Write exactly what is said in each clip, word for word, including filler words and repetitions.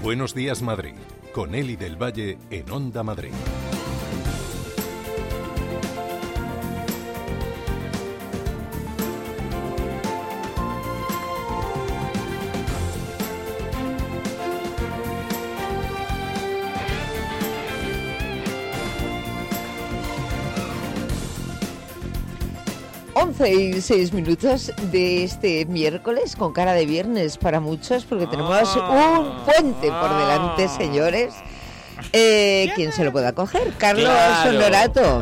Buenos días, Madrid, con Eli del Valle en Onda Madrid. once y seis minutos de este miércoles, con cara de viernes para muchos, porque tenemos ah, un puente por delante, ah, señores. Eh, ¿Quién se lo pueda coger? Carlos claro. Honorato.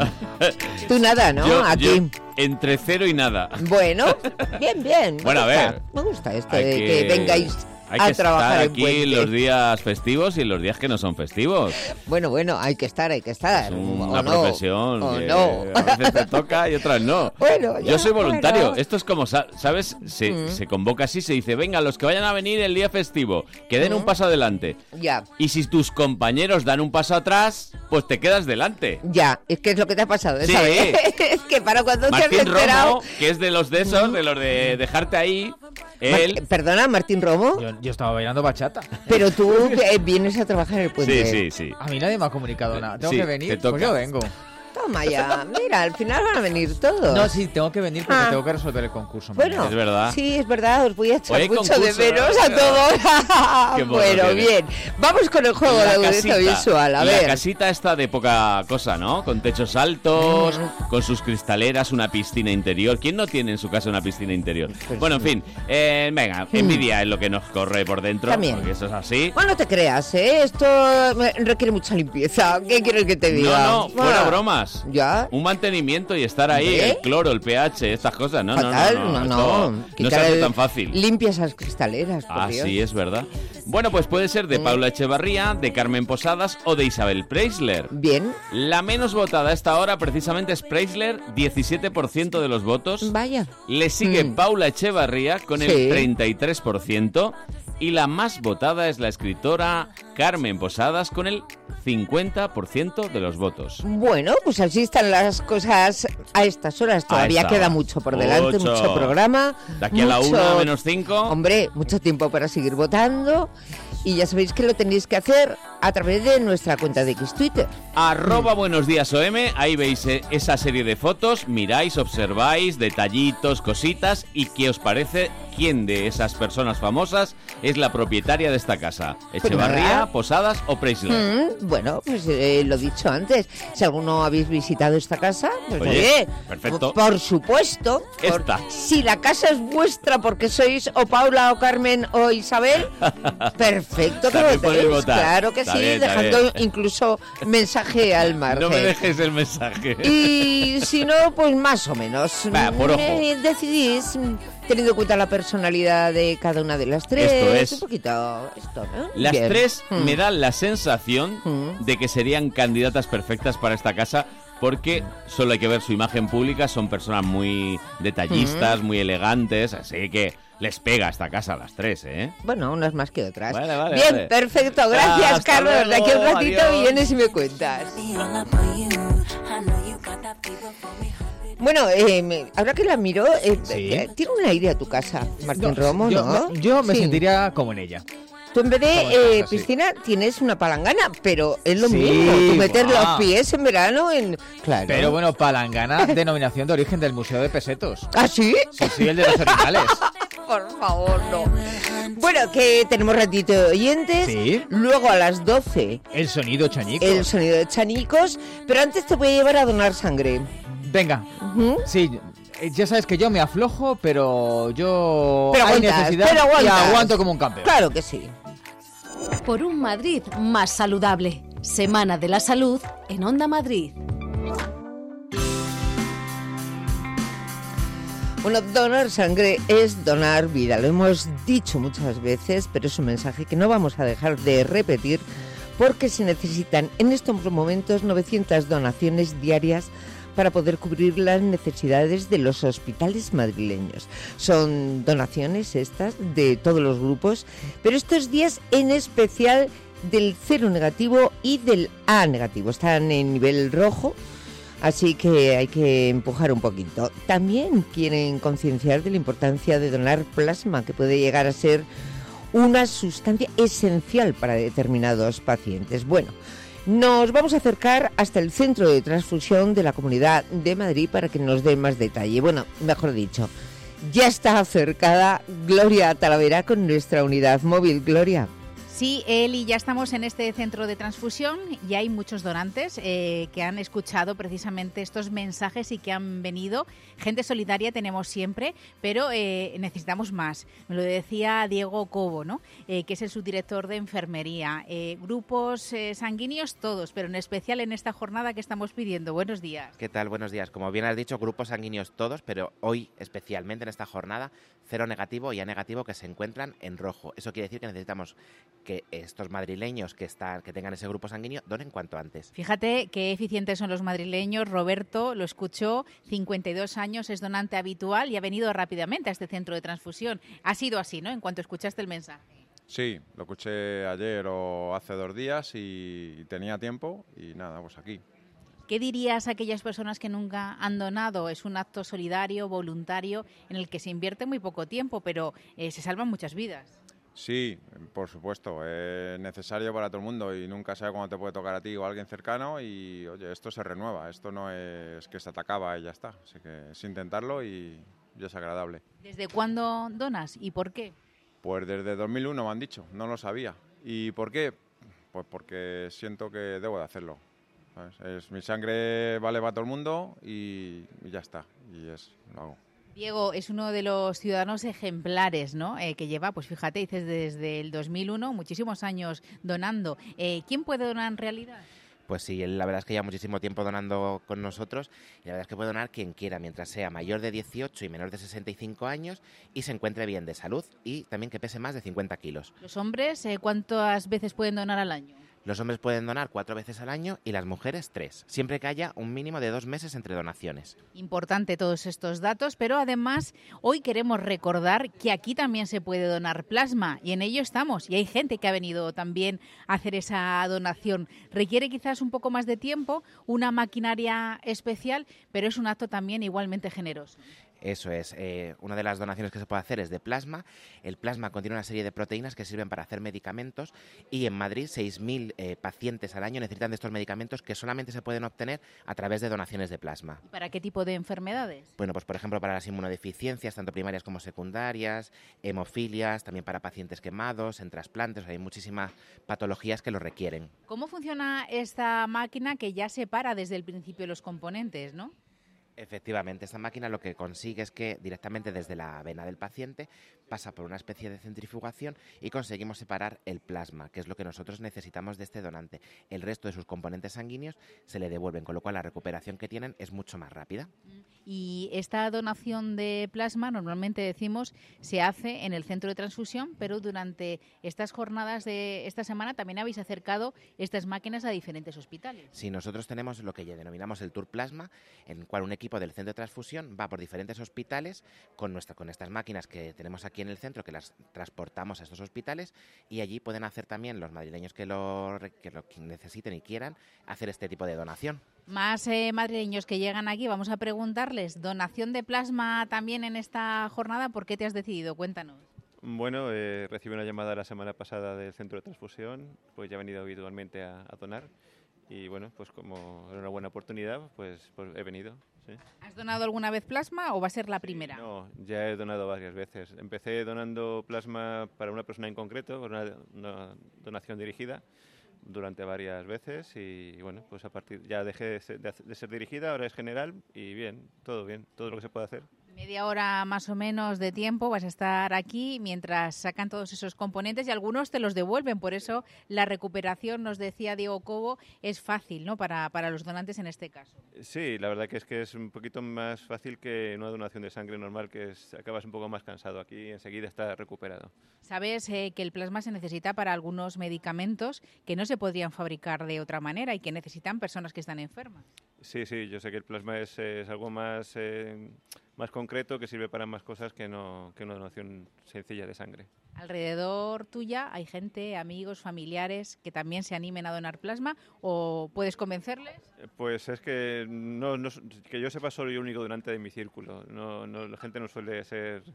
Tú nada, ¿no? Yo, Aquí. yo entre cero y nada. Bueno, bien, bien. Me Bueno, a gusta, ver. Me gusta esto Hay de que- que vengáis Hay a que trabajar estar en aquí puente. los días festivos y los días que no son festivos. Bueno, bueno, hay que estar, hay que estar. Es o una no, profesión o que no. a veces te toca y otras no. Bueno, ya, Yo soy voluntario. bueno. Esto es como, sa- ¿sabes? Se, Mm. se convoca así, se dice, venga, los que vayan a venir el día festivo, que den Mm. un paso adelante. Ya, Y si tus compañeros dan un paso atrás, pues te quedas delante. ya, es que es lo que te ha pasado, Sí. ¿sabes? Es que para cuando te has Martín enterado... Romo, que es de los de esos, de los de dejarte ahí, Mar- él... Perdona, Martín Romo, Yo, yo estaba bailando bachata. pero tú eh, vienes a trabajar en el puente. Sí, sí, sí. A mí nadie me ha comunicado nada. ¿Tengo Sí, que te venir? toca. Pues yo vengo. Toma ya, mira, al final van a venir todos. No, sí, tengo que venir porque Ah. tengo que resolver el concurso. Bueno, Es verdad. sí, es verdad, os voy a echar Hoy hay mucho concurso, de menos a ¿no? todos. Qué mono Bueno, tiene. bien, vamos con el juego de audiencia visual, a la ver. casita está de poca cosa, ¿no? Con techos altos, Mm. con sus cristaleras, una piscina interior. ¿Quién no tiene en su casa una piscina interior? Pues bueno, en sí. fin, eh, venga, envidia es lo que nos corre por dentro, También. porque eso es así. Bueno, no te creas, ¿eh? Esto me- requiere mucha limpieza. ¿Qué quieres que te diga? No, no, fuera Ah, bromas. ¿Ya? Un mantenimiento y estar ahí, ¿Eh? el cloro, el pH, estas cosas. No, no, Fatal, no, no, no, esto no. no se Quitar hace el- tan fácil. Limpia esas cristaleras, por Ah, Dios. sí, es verdad. Bueno, pues puede ser de Mm. Paula Echevarría, de Carmen Posadas o de Isabel Preisler. Bien, La menos votada a esta hora precisamente es Preisler, diecisiete por ciento de los votos. vaya. Le sigue Mm. Paula Echevarría con el Sí. treinta y tres por ciento. Y la más votada es la escritora Carmen Posadas con el cincuenta por ciento de los votos. Bueno, pues así están las cosas a estas horas. Todavía esta queda hora. mucho por delante, Mucho. mucho programa. De aquí a la mucho- una menos cinco. Hombre, mucho tiempo para seguir votando. Y ya sabéis que lo tenéis que hacer a través de nuestra cuenta de X Twitter. Arroba Buenos Días O M, ahí veis eh, esa serie de fotos, miráis, observáis, detallitos, cositas, y qué os parece, quién de esas personas famosas es la propietaria de esta casa. Echevarría, nada. Posadas o Preisler. Mm, bueno, pues eh, lo dicho antes. Si alguno habéis visitado esta casa, pues Oye, oye, perfecto. por supuesto. por- Esta. si la casa es vuestra porque sois o Paula o Carmen o Isabel, perfecto que También podéis votéis. votar. Claro que Está sí, bien, está dejando bien. incluso mensaje al margen. No me dejes el mensaje. Y si no, pues más o menos. Va, por ojo. Eh, decidís, mm, teniendo en cuenta la personalidad de cada una de las tres. Esto es. Un poquito esto, ¿no? Las Bien. tres Mm. me dan la sensación Mm. de que serían candidatas perfectas para esta casa, porque solo hay que ver su imagen pública, son personas muy detallistas, Mm. muy elegantes, así que les pega esta casa a las tres, ¿eh? Bueno, unas más que otras. Vale, vale, Bien, vale. perfecto. Gracias, Hasta Carlos. De aquí a un luego, ratito adiós. vienes y me cuentas. Bueno, eh, me- ahora que la miro, eh, Sí. eh, tiene un aire a tu casa, Martín No, Romo, yo, ¿no? me- yo me Sí. sentiría como en ella. Tú en vez de Como en eh, casa, sí. piscina tienes una palangana, pero es lo Sí, mismo. Tú meter guau. los pies en verano en... Claro. Pero bueno, palangana, denominación de origen del Museo de Pesetos. ¿Ah, sí? Sí, sí, el de los originales. Por favor, no. Bueno, que tenemos ratito de oyentes. Sí. Luego a las doce El sonido chañico. el sonido de chanicos. Pero antes te voy a llevar a donar sangre. Venga, Ujú. sí, eh, ya sabes que yo me aflojo, pero yo... Pero hay aguantas, necesidad pero y aguantas. aguanto como un campeón. Claro que sí. Por un Madrid más saludable. Semana de la Salud en Onda Madrid. Bueno, donar sangre es donar vida. Lo hemos dicho muchas veces, pero es un mensaje que no vamos a dejar de repetir porque se necesitan en estos momentos novecientas donaciones diarias para poder cubrir las necesidades de los hospitales madrileños. Son donaciones estas de todos los grupos, pero estos días en especial del cero negativo y del A negativo. Están en nivel rojo, así que hay que empujar un poquito. También quieren concienciar de la importancia de donar plasma, que puede llegar a ser una sustancia esencial para determinados pacientes. Bueno, nos vamos a acercar hasta el Centro de Transfusión de la Comunidad de Madrid para que nos dé más detalle. Bueno, mejor dicho, ya está acercada Gloria Talavera con nuestra unidad móvil. Gloria. Sí, Eli, ya estamos en este centro de transfusión y hay muchos donantes eh, que han escuchado precisamente estos mensajes y que han venido. Gente solidaria tenemos siempre, pero eh, necesitamos más. Me lo decía Diego Cobo, ¿no? Eh, que es el subdirector de enfermería. Eh, grupos eh, sanguíneos todos, pero en especial en esta jornada que estamos pidiendo. Buenos días. ¿Qué tal? Buenos días. Como bien has dicho, grupos sanguíneos todos, pero hoy especialmente en esta jornada, cero negativo y A negativo que se encuentran en rojo. Eso quiere decir que necesitamos que estos madrileños que están, que tengan ese grupo sanguíneo donen cuanto antes. Fíjate qué eficientes son los madrileños. Roberto lo escuchó, cincuenta y dos años, es donante habitual y ha venido rápidamente a este centro de transfusión. Ha sido así, ¿no?, en cuanto escuchaste el mensaje. Sí, lo escuché ayer o hace dos días y, y tenía tiempo y nada, pues aquí. ¿Qué dirías a aquellas personas que nunca han donado? Es un acto solidario, voluntario, en el que se invierte muy poco tiempo, pero eh, se salvan muchas vidas. Sí, por supuesto, es necesario para todo el mundo y nunca sabes cuándo te puede tocar a ti o a alguien cercano y, oye, esto se renueva, esto no es que se te acaba y ya está, así que es intentarlo y ya es agradable. ¿Desde cuándo donas y por qué? Pues desde dos mil uno me han dicho, no lo sabía. ¿Y por qué? Pues porque siento que debo de hacerlo. ¿Sabes? Es, mi sangre vale para todo el mundo y, y ya está, y es, lo hago. Diego es uno de los ciudadanos ejemplares, ¿no?, eh, que lleva, pues fíjate, dices desde el dos mil uno, muchísimos años donando. Eh, ¿Quién puede donar en realidad? Pues sí, la verdad es que lleva muchísimo tiempo donando con nosotros y la verdad es que puede donar quien quiera, mientras sea mayor de dieciocho y menor de sesenta y cinco años y se encuentre bien de salud y también que pese más de cincuenta kilos. ¿Los hombres eh, cuántas veces pueden donar al año? Los hombres pueden donar cuatro veces al año y las mujeres tres, siempre que haya un mínimo de dos meses entre donaciones. Importante todos estos datos, pero además hoy queremos recordar que aquí también se puede donar plasma y en ello estamos. Y hay gente que ha venido también a hacer esa donación. Requiere quizás un poco más de tiempo, una maquinaria especial, pero es un acto también igualmente generoso. Eso es, eh, una de las donaciones que se puede hacer es de plasma. El plasma contiene una serie de proteínas que sirven para hacer medicamentos y en Madrid seis mil eh, pacientes al año necesitan de estos medicamentos que solamente se pueden obtener a través de donaciones de plasma. ¿Y para qué tipo de enfermedades? Bueno, pues por ejemplo para las inmunodeficiencias, tanto primarias como secundarias, hemofilias, también para pacientes quemados, en trasplantes, hay muchísimas patologías que lo requieren. ¿Cómo funciona esta máquina que ya separa desde el principio los componentes, no? Efectivamente, esta máquina lo que consigue es que directamente desde la vena del paciente pasa por una especie de centrifugación y conseguimos separar el plasma, que es lo que nosotros necesitamos de este donante. El resto de sus componentes sanguíneos se le devuelven, con lo cual la recuperación que tienen es mucho más rápida. Y esta donación de plasma, normalmente decimos, se hace en el centro de transfusión, pero durante estas jornadas de esta semana también habéis acercado estas máquinas a diferentes hospitales. Sí, nosotros tenemos lo que ya denominamos el Tour Plasma, en el cual un equipo del centro de transfusión va por diferentes hospitales con, nuestra, con estas máquinas que tenemos aquí en el centro, que las transportamos a estos hospitales y allí pueden hacer también los madrileños que lo, que lo necesiten y quieran hacer este tipo de donación. Más eh, madrileños que llegan aquí, vamos a preguntarles, ¿donación de plasma también en esta jornada? ¿Por qué te has decidido? Cuéntanos. Bueno, eh, recibí una llamada la semana pasada del centro de transfusión, pues ya he venido habitualmente a, a donar y bueno, pues como era una buena oportunidad, pues, pues he venido. Sí. ¿Has donado alguna vez plasma o va a ser la primera? Sí, no, ya he donado varias veces. Empecé donando plasma para una persona en concreto, una, una donación dirigida durante varias veces y bueno, pues a partir ya dejé de ser, de ser dirigida, ahora es general y bien, todo bien, todo lo que se puede hacer. Media hora más o menos de tiempo vas a estar aquí mientras sacan todos esos componentes y algunos te los devuelven. Por eso la recuperación, nos decía Diego Cobo, es fácil, ¿no?, para, para los donantes en este caso. Sí, la verdad que es que es un poquito más fácil que una donación de sangre normal, que es, acabas un poco más cansado. Aquí enseguida está recuperado. Sabes eh, que el plasma se necesita para algunos medicamentos que no se podrían fabricar de otra manera y que necesitan personas que están enfermas. Sí, sí, yo sé que el plasma es, es algo más, eh, más concreto, que sirve para más cosas que, no, que una donación sencilla de sangre. ¿Alrededor tuya hay gente, amigos, familiares que también se animen a donar plasma o puedes convencerles? Pues es que, no, no, que yo sepa, soy el único donante de mi círculo. No, no, la gente no suele ser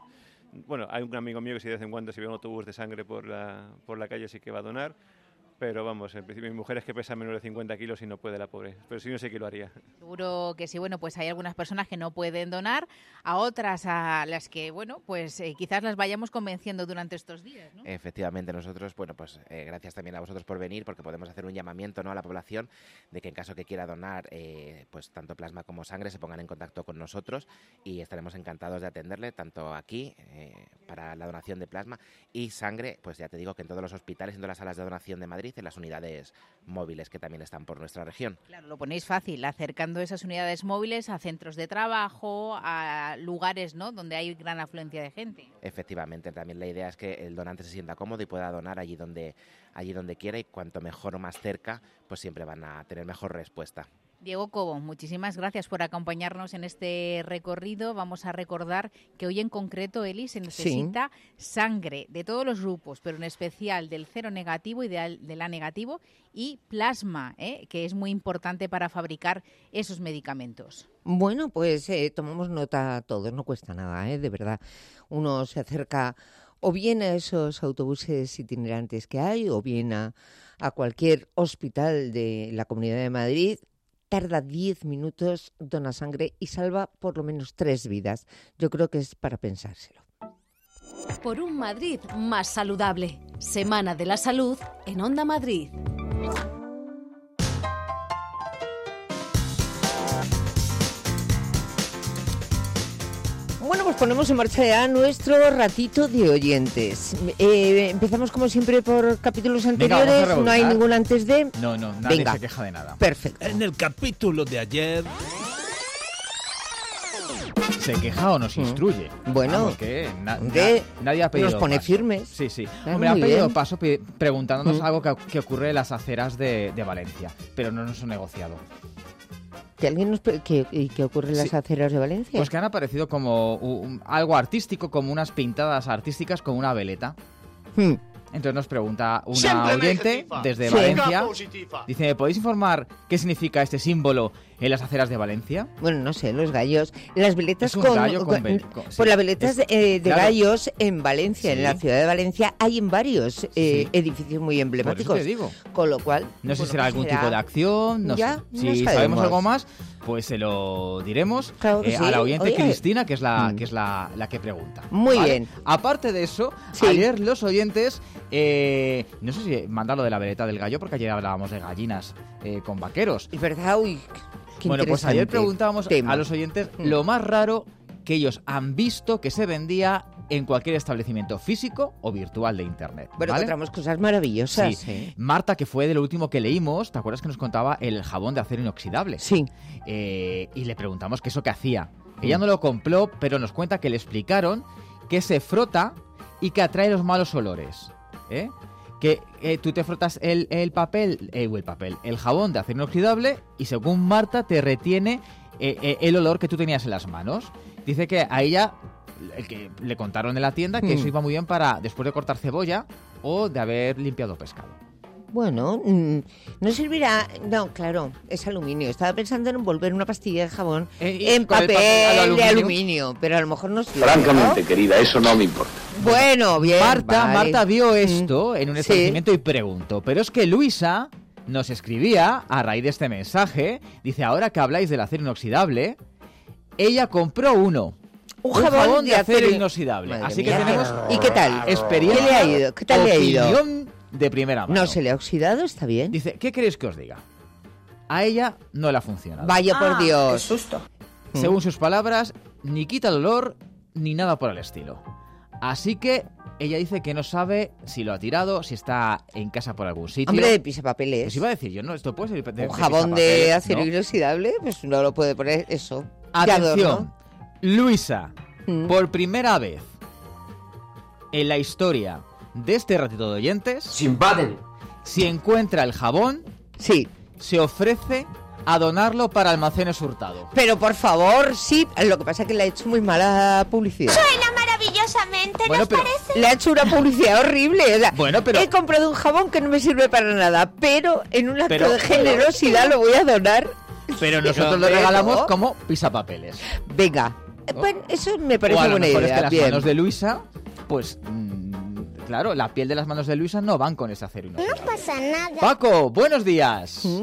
Bueno, hay un amigo mío que si de vez en cuando si ve un autobús de sangre por la, por la calle sí que va a donar. Pero vamos, en principio mi mujer es que pesa menos de cincuenta kilos y no puede, la pobre. Pero si no sé que lo haría. Seguro que sí. Bueno, pues hay algunas personas que no pueden donar, a otras a las que, bueno, pues eh, quizás las vayamos convenciendo durante estos días, ¿no? Efectivamente, nosotros, bueno, pues eh, gracias también a vosotros por venir, porque podemos hacer un llamamiento, ¿no?, a la población de que en caso que quiera donar, eh, pues tanto plasma como sangre, se pongan en contacto con nosotros y estaremos encantados de atenderle, tanto aquí eh, para la donación de plasma y sangre, pues ya te digo que en todos los hospitales, en todas las salas de donación de Madrid, en las unidades móviles que también están por nuestra región. Claro, lo ponéis fácil, acercando esas unidades móviles a centros de trabajo, a lugares, ¿no?, donde hay gran afluencia de gente. Efectivamente, también la idea es que el donante se sienta cómodo y pueda donar allí donde, allí donde quiera, y cuanto mejor o más cerca, pues siempre van a tener mejor respuesta. Diego Cobo, muchísimas gracias por acompañarnos en este recorrido. Vamos a recordar que hoy en concreto, Eli, se necesita sí. sangre de todos los grupos, pero en especial del cero negativo y del A negativo, y plasma, ¿eh?, que es muy importante para fabricar esos medicamentos. Bueno, pues eh, tomamos nota todos, no cuesta nada, ¿eh? De verdad. Uno se acerca o bien a esos autobuses itinerantes que hay, o bien a, a cualquier hospital de la Comunidad de Madrid. Tarda diez minutos, dona sangre y salva por lo menos tres vidas. Yo creo que es para pensárselo. Por un Madrid más saludable. Semana de la Salud en Onda Madrid. Bueno, pues ponemos en marcha ya nuestro ratito de oyentes. Eh, empezamos como siempre por capítulos anteriores. Venga, no hay ningún antes de... No, no, nadie Venga. se queja de nada. Perfecto. En el capítulo de ayer... ¿Se queja o nos instruye? Bueno, ah, porque na- de, na- nadie ha pedido nos pone paso. firmes. Sí, sí. Claro, Hombre, han muy pedido bien. paso pe- preguntándonos Mm. algo que, que ocurre en las aceras de, de Valencia, pero no nos han negociado. ¿Que alguien nos pre- que, y qué ocurre en las Sí. aceras de Valencia? Pues que han aparecido como un- algo artístico, como unas pintadas artísticas con una veleta. Hmm. Entonces nos pregunta una Siempre oyente negativa. desde Sí. Valencia. Positiva. Dice, ¿me podéis informar qué significa este símbolo en las aceras de Valencia? Bueno, no sé, los gallos. Las veletas Es un con... gallo con con- vel- con- sí. Pues las veletas Es- eh, de claro. gallos en Valencia, Sí. en la ciudad de Valencia, hay en varios eh, Sí. edificios muy Por eso emblemáticos. te digo. Con lo cual... No sé bueno, si será pues algún será- tipo de acción, no Ya, sé. no Si sabemos. sabemos. algo más, pues se lo diremos Claro que eh, sí. a la oyente Oye. Cristina, que es la Mm. que es la, la que pregunta. Muy ¿vale? bien. Aparte de eso, Sí. ayer los oyentes, eh, no sé si manda lo de la veleta del gallo, porque ayer hablábamos de gallinas eh, con vaqueros. Es verdad, uy, qué Bueno, pues ayer interesante preguntábamos tema. a los oyentes Mm. lo más raro que ellos han visto que se vendía en cualquier establecimiento físico o virtual de Internet. Bueno, ¿vale? encontramos cosas maravillosas. Sí. ¿eh? Marta, que fue de lo último que leímos, ¿te acuerdas que nos contaba el jabón de acero inoxidable? Sí. Eh, y le preguntamos qué eso que hacía. Ella no lo compró, pero nos cuenta que le explicaron que se frota y que atrae los malos olores. ¿eh? Que eh, tú te frotas el, el papel, eh, o el papel, el jabón de acero inoxidable y según Marta te retiene eh, eh, el olor que tú tenías en las manos. Dice que a ella el que le contaron en la tienda que Mm. eso iba muy bien para después de cortar cebolla o de haber limpiado pescado. Bueno, mm, no servirá... No, claro, es aluminio. Estaba pensando en envolver una pastilla de jabón Eh, y en con el papel, papel al de aluminio. aluminio, pero a lo mejor no sirve, Francamente, ¿no? querida, eso no me importa. Bueno, bien, Marta, vale. Marta vio Mm. esto en un Sí. establecimiento y preguntó, pero es que Luisa nos escribía a raíz de este mensaje, dice, ahora que habláis del acero inoxidable, ella compró uno. Un jabón de acero inoxidable. Madre Así que mía. tenemos ¿Y qué tal? experiencia, ¿Qué le ha ido? ¿Qué tal le ha ido? opinión de primera mano. No, se le ha oxidado, está bien. Dice, ¿qué queréis que os diga? A ella no le ha funcionado. Vaya por Dios. Qué susto. Según sus palabras, ni quita el olor ni nada por el estilo. Así que ella dice que no sabe si lo ha tirado, si está en casa por algún sitio. Hombre, de pisapapeles. Pues iba a decir yo, no, esto puede ser de, de Un jabón de pisapapeles, acero ¿no? inoxidable, pues no lo puede poner eso. de Atención, adorno. Luisa, Mm. por primera vez en la historia de este ratito de oyentes, Se invaden. si encuentra el jabón, Sí. se ofrece a donarlo para Almacenes Hurtado. Pero por favor, sí. Lo que pasa es que le ha hecho muy mala publicidad. Suena maravillosamente, Bueno, ¿nos pero- parece? Le ha hecho una publicidad horrible. O sea, Bueno, pero- he comprado un jabón que no me sirve para nada, pero en un acto Pero- de generosidad lo voy a donar. Pero nosotros Pero, lo regalamos pero- como pisapapeles. Venga, Bueno, eso me parece o a lo buena mejor idea. es que las bien. manos de Luisa, pues... Mmm, claro, la piel de las manos de Luisa no van con ese acero inoxidable. No pasa nada. Paco, buenos días. ¿Mm?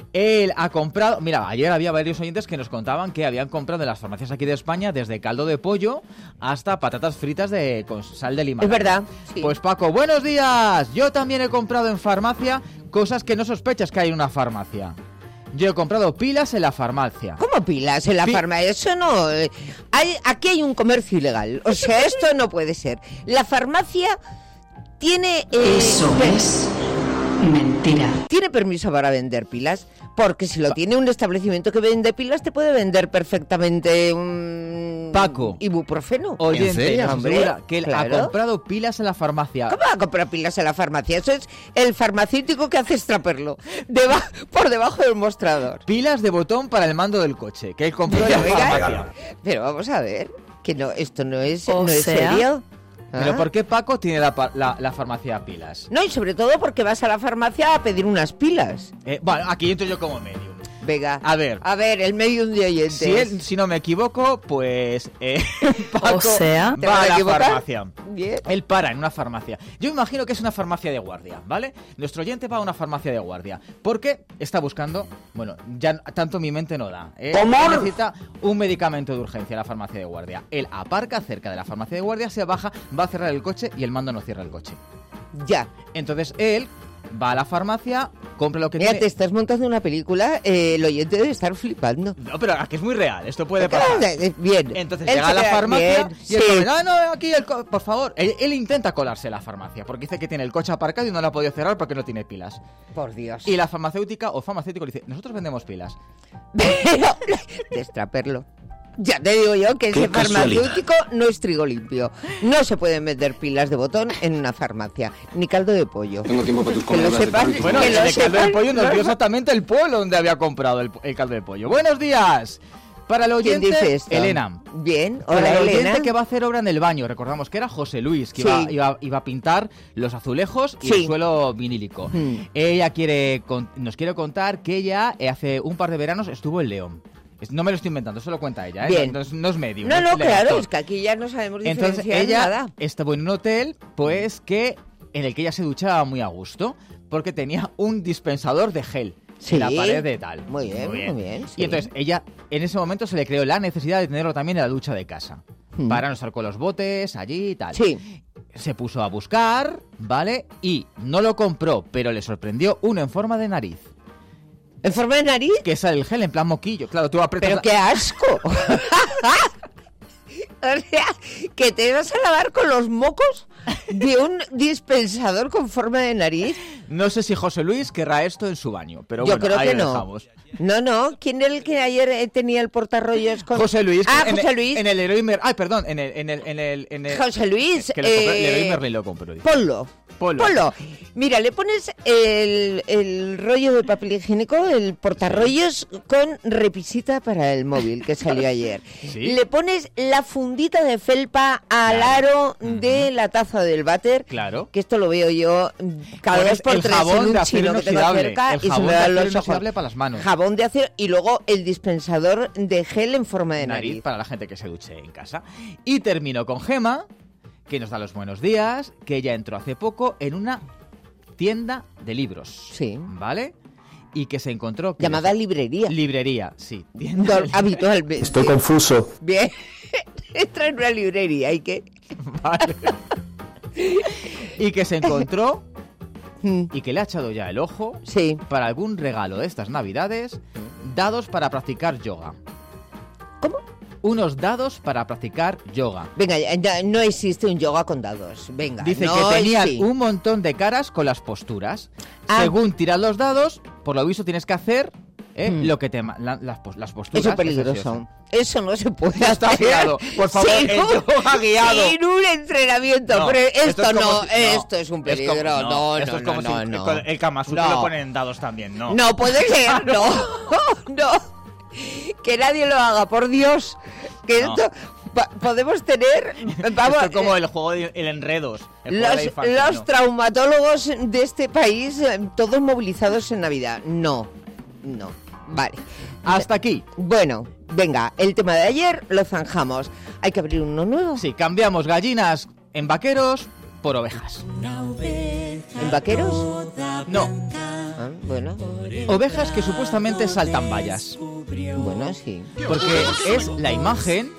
Él ha comprado... Mira, ayer había varios oyentes que nos contaban que habían comprado en las farmacias aquí de España desde caldo de pollo hasta patatas fritas de con sal de lima. Es verdad. Sí. Pues Paco, buenos días. Yo también he comprado en farmacia cosas que no sospechas que hay en una farmacia. Yo he comprado pilas en la farmacia. ¿Cómo pilas en la Pi- farmacia? Eso no... eh, hay, aquí hay un comercio ilegal. O sea, esto no puede ser. La farmacia tiene... eh, Eso per- es mentira. Tiene permiso para vender pilas, porque si lo tiene un establecimiento que vende pilas, te puede vender perfectamente un... Paco. Ibuprofeno. Oyente, serio? nos Hombre, asegura que él claro. ha comprado pilas en la farmacia. ¿Cómo va a comprar pilas en la farmacia? Eso es el farmacéutico que hace extraperlo deba- por debajo del mostrador. Pilas de botón para el mando del coche, que él compró en Pero, la venga, farmacia. pero vamos a ver, que no, esto no es, O no es sea, serio. Pero ¿Ah? ¿por qué Paco tiene la, pa- la, la farmacia pilas? No, y sobre todo porque vas a la farmacia a pedir unas pilas. Eh, bueno, aquí entro yo como medium. Venga. A ver. A ver, el medium de oyentes. Si, él, si no me equivoco, pues eh, Paco O sea, ¿te va vas a a la equivocar? farmacia. Bien. Él para en una farmacia. Yo imagino que es una farmacia de guardia, ¿vale? Nuestro oyente va a una farmacia de guardia porque está buscando, bueno, ya tanto mi mente no da. ¿eh? Necesita un medicamento de urgencia en la farmacia de guardia. Él aparca cerca de la farmacia de guardia, se baja, va a cerrar el coche y el mando no cierra el coche. Ya. Entonces él va a la farmacia, compra lo que Mira, tiene. te estás montando una película, eh, el oyente debe estar flipando. No, pero aquí es muy real, esto puede pasar. Bien. Entonces Él llega se a la queda- farmacia bien, y él sí. come, no, no, aquí, el co- por favor. Él, él intenta colarse a la farmacia porque dice que tiene el coche aparcado y no lo ha podido cerrar porque no tiene pilas. Por Dios. Y la farmacéutica o farmacéutico le dice, nosotros vendemos pilas. Pero, destraperlo. Ya te digo yo que ese Qué casualidad. farmacéutico no es trigo limpio. No se pueden vender pilas de botón en una farmacia, ni caldo de pollo. Tengo tiempo para tus Que lo colegas de sepan, tránsito. Bueno, que en lo el caldo de sepan, pollo nos dio ¿no? exactamente el pueblo donde había comprado el, el caldo de pollo. Buenos días. Para el ¿Quién oyente, dice esto? Elena. Bien, Para hola el Elena. oyente que va a hacer obra en el baño. Recordamos que era José Luis, que Sí. iba, iba- iba a pintar los azulejos y Sí. el suelo vinílico. Hmm. Ella quiere con- nos quiere contar que ella eh, hace un par de veranos estuvo en León. Es- No me lo estoy inventando, eso lo cuenta ella, ¿eh? Bien. No, no es, no es medio. No, es no, el claro, lector. es que aquí ya no sabemos Entonces diferenciar ella nada. estuvo en un hotel, pues que en el que ella se duchaba muy a gusto, porque tenía un dispensador de gel Sí. en la pared de tal. Muy bien, muy bien, sí. Y entonces ella en ese momento se le creó la necesidad de tenerlo también en la ducha de casa, Mm. para no estar con los botes allí y tal. Sí. Se puso a buscar, ¿vale? Y no lo compró, pero le sorprendió uno en forma de nariz. ¿En forma de nariz? Que sale el gel en plan moquillo. Claro, tú apretas... ¡Pero la- qué asco! O sea, que te vas a lavar con los mocos de un dispensador con forma de nariz. No sé si José Luis querrá esto en su baño, pero Yo bueno, creo ahí que lo no. dejamos. No, no. ¿Quién era el que ayer eh, tenía el portarrollos con...? José Luis. Ah, en José el, Luis. En el Leroy Merlin. Ay, perdón, en el... En el, en el, en el José Luis. Que lo compré, eh, Leroy Merlin lo compró. dice. Ponlo. Ponlo. Ponlo. Mira, le pones el, el rollo de papel higiénico, el portarrollos con repisita para el móvil que salió ayer. Sí. Le pones la fundita de felpa al Claro. aro de la taza del váter. Claro. Que esto lo veo yo cada Pones dos por el tres jabón en un de acero chino que tengo inoxidable, cerca el y se jabón me de dan acero los ojos. inoxidable para las manos. Jabón de acero y luego el dispensador de gel en forma de nariz, nariz. para la gente que se duche en casa. Y termino con Gema, que nos da los buenos días, que ella entró hace poco en una tienda de libros. Sí. ¿Vale? Y que se encontró... que Llamada les- librería. Librería, sí. Tienda de Dor- habitualmente. Estoy confuso. Bien. Entra en una librería y que... Vale. Y que se encontró Mm, y que le ha echado ya el ojo Sí. para algún regalo de estas navidades, dados para practicar yoga. ¿Cómo? Unos dados para practicar yoga. Venga, ya, ya no existe un yoga con dados. Venga, Dice no que tenían existe. un montón de caras con las posturas. Ah. Según tiras los dados, por lo visto tienes que hacer eh, Mm. lo que te ma- la- las, pos- las posturas. Eso es que se peligroso. hacen. Eso no se puede Ya está hacer. guiado. Por favor, sin el un, yoga guiado. Sin un entrenamiento. No, pero esto, es como no, si- esto es un peligro. como- no, no, esto es como no, si no, con el Kama Sutra No. lo ponen en dados también, ¿no? No puede ser, no. No. Que nadie lo haga, por Dios. Que No. esto... pa- podemos tener... Vamos, Esto es como el juego de el enredos. El juego de la Los, infancia, los no. traumatólogos de este país, eh, todos movilizados en Navidad. No, no. Vale. Hasta aquí. Bueno, venga, el tema de ayer lo zanjamos. ¿Hay que abrir uno nuevo? Sí, cambiamos gallinas en vaqueros por ovejas. ¿En vaqueros? No. Ah, bueno. Ovejas que supuestamente saltan vallas. Bueno, sí. Porque es la imagen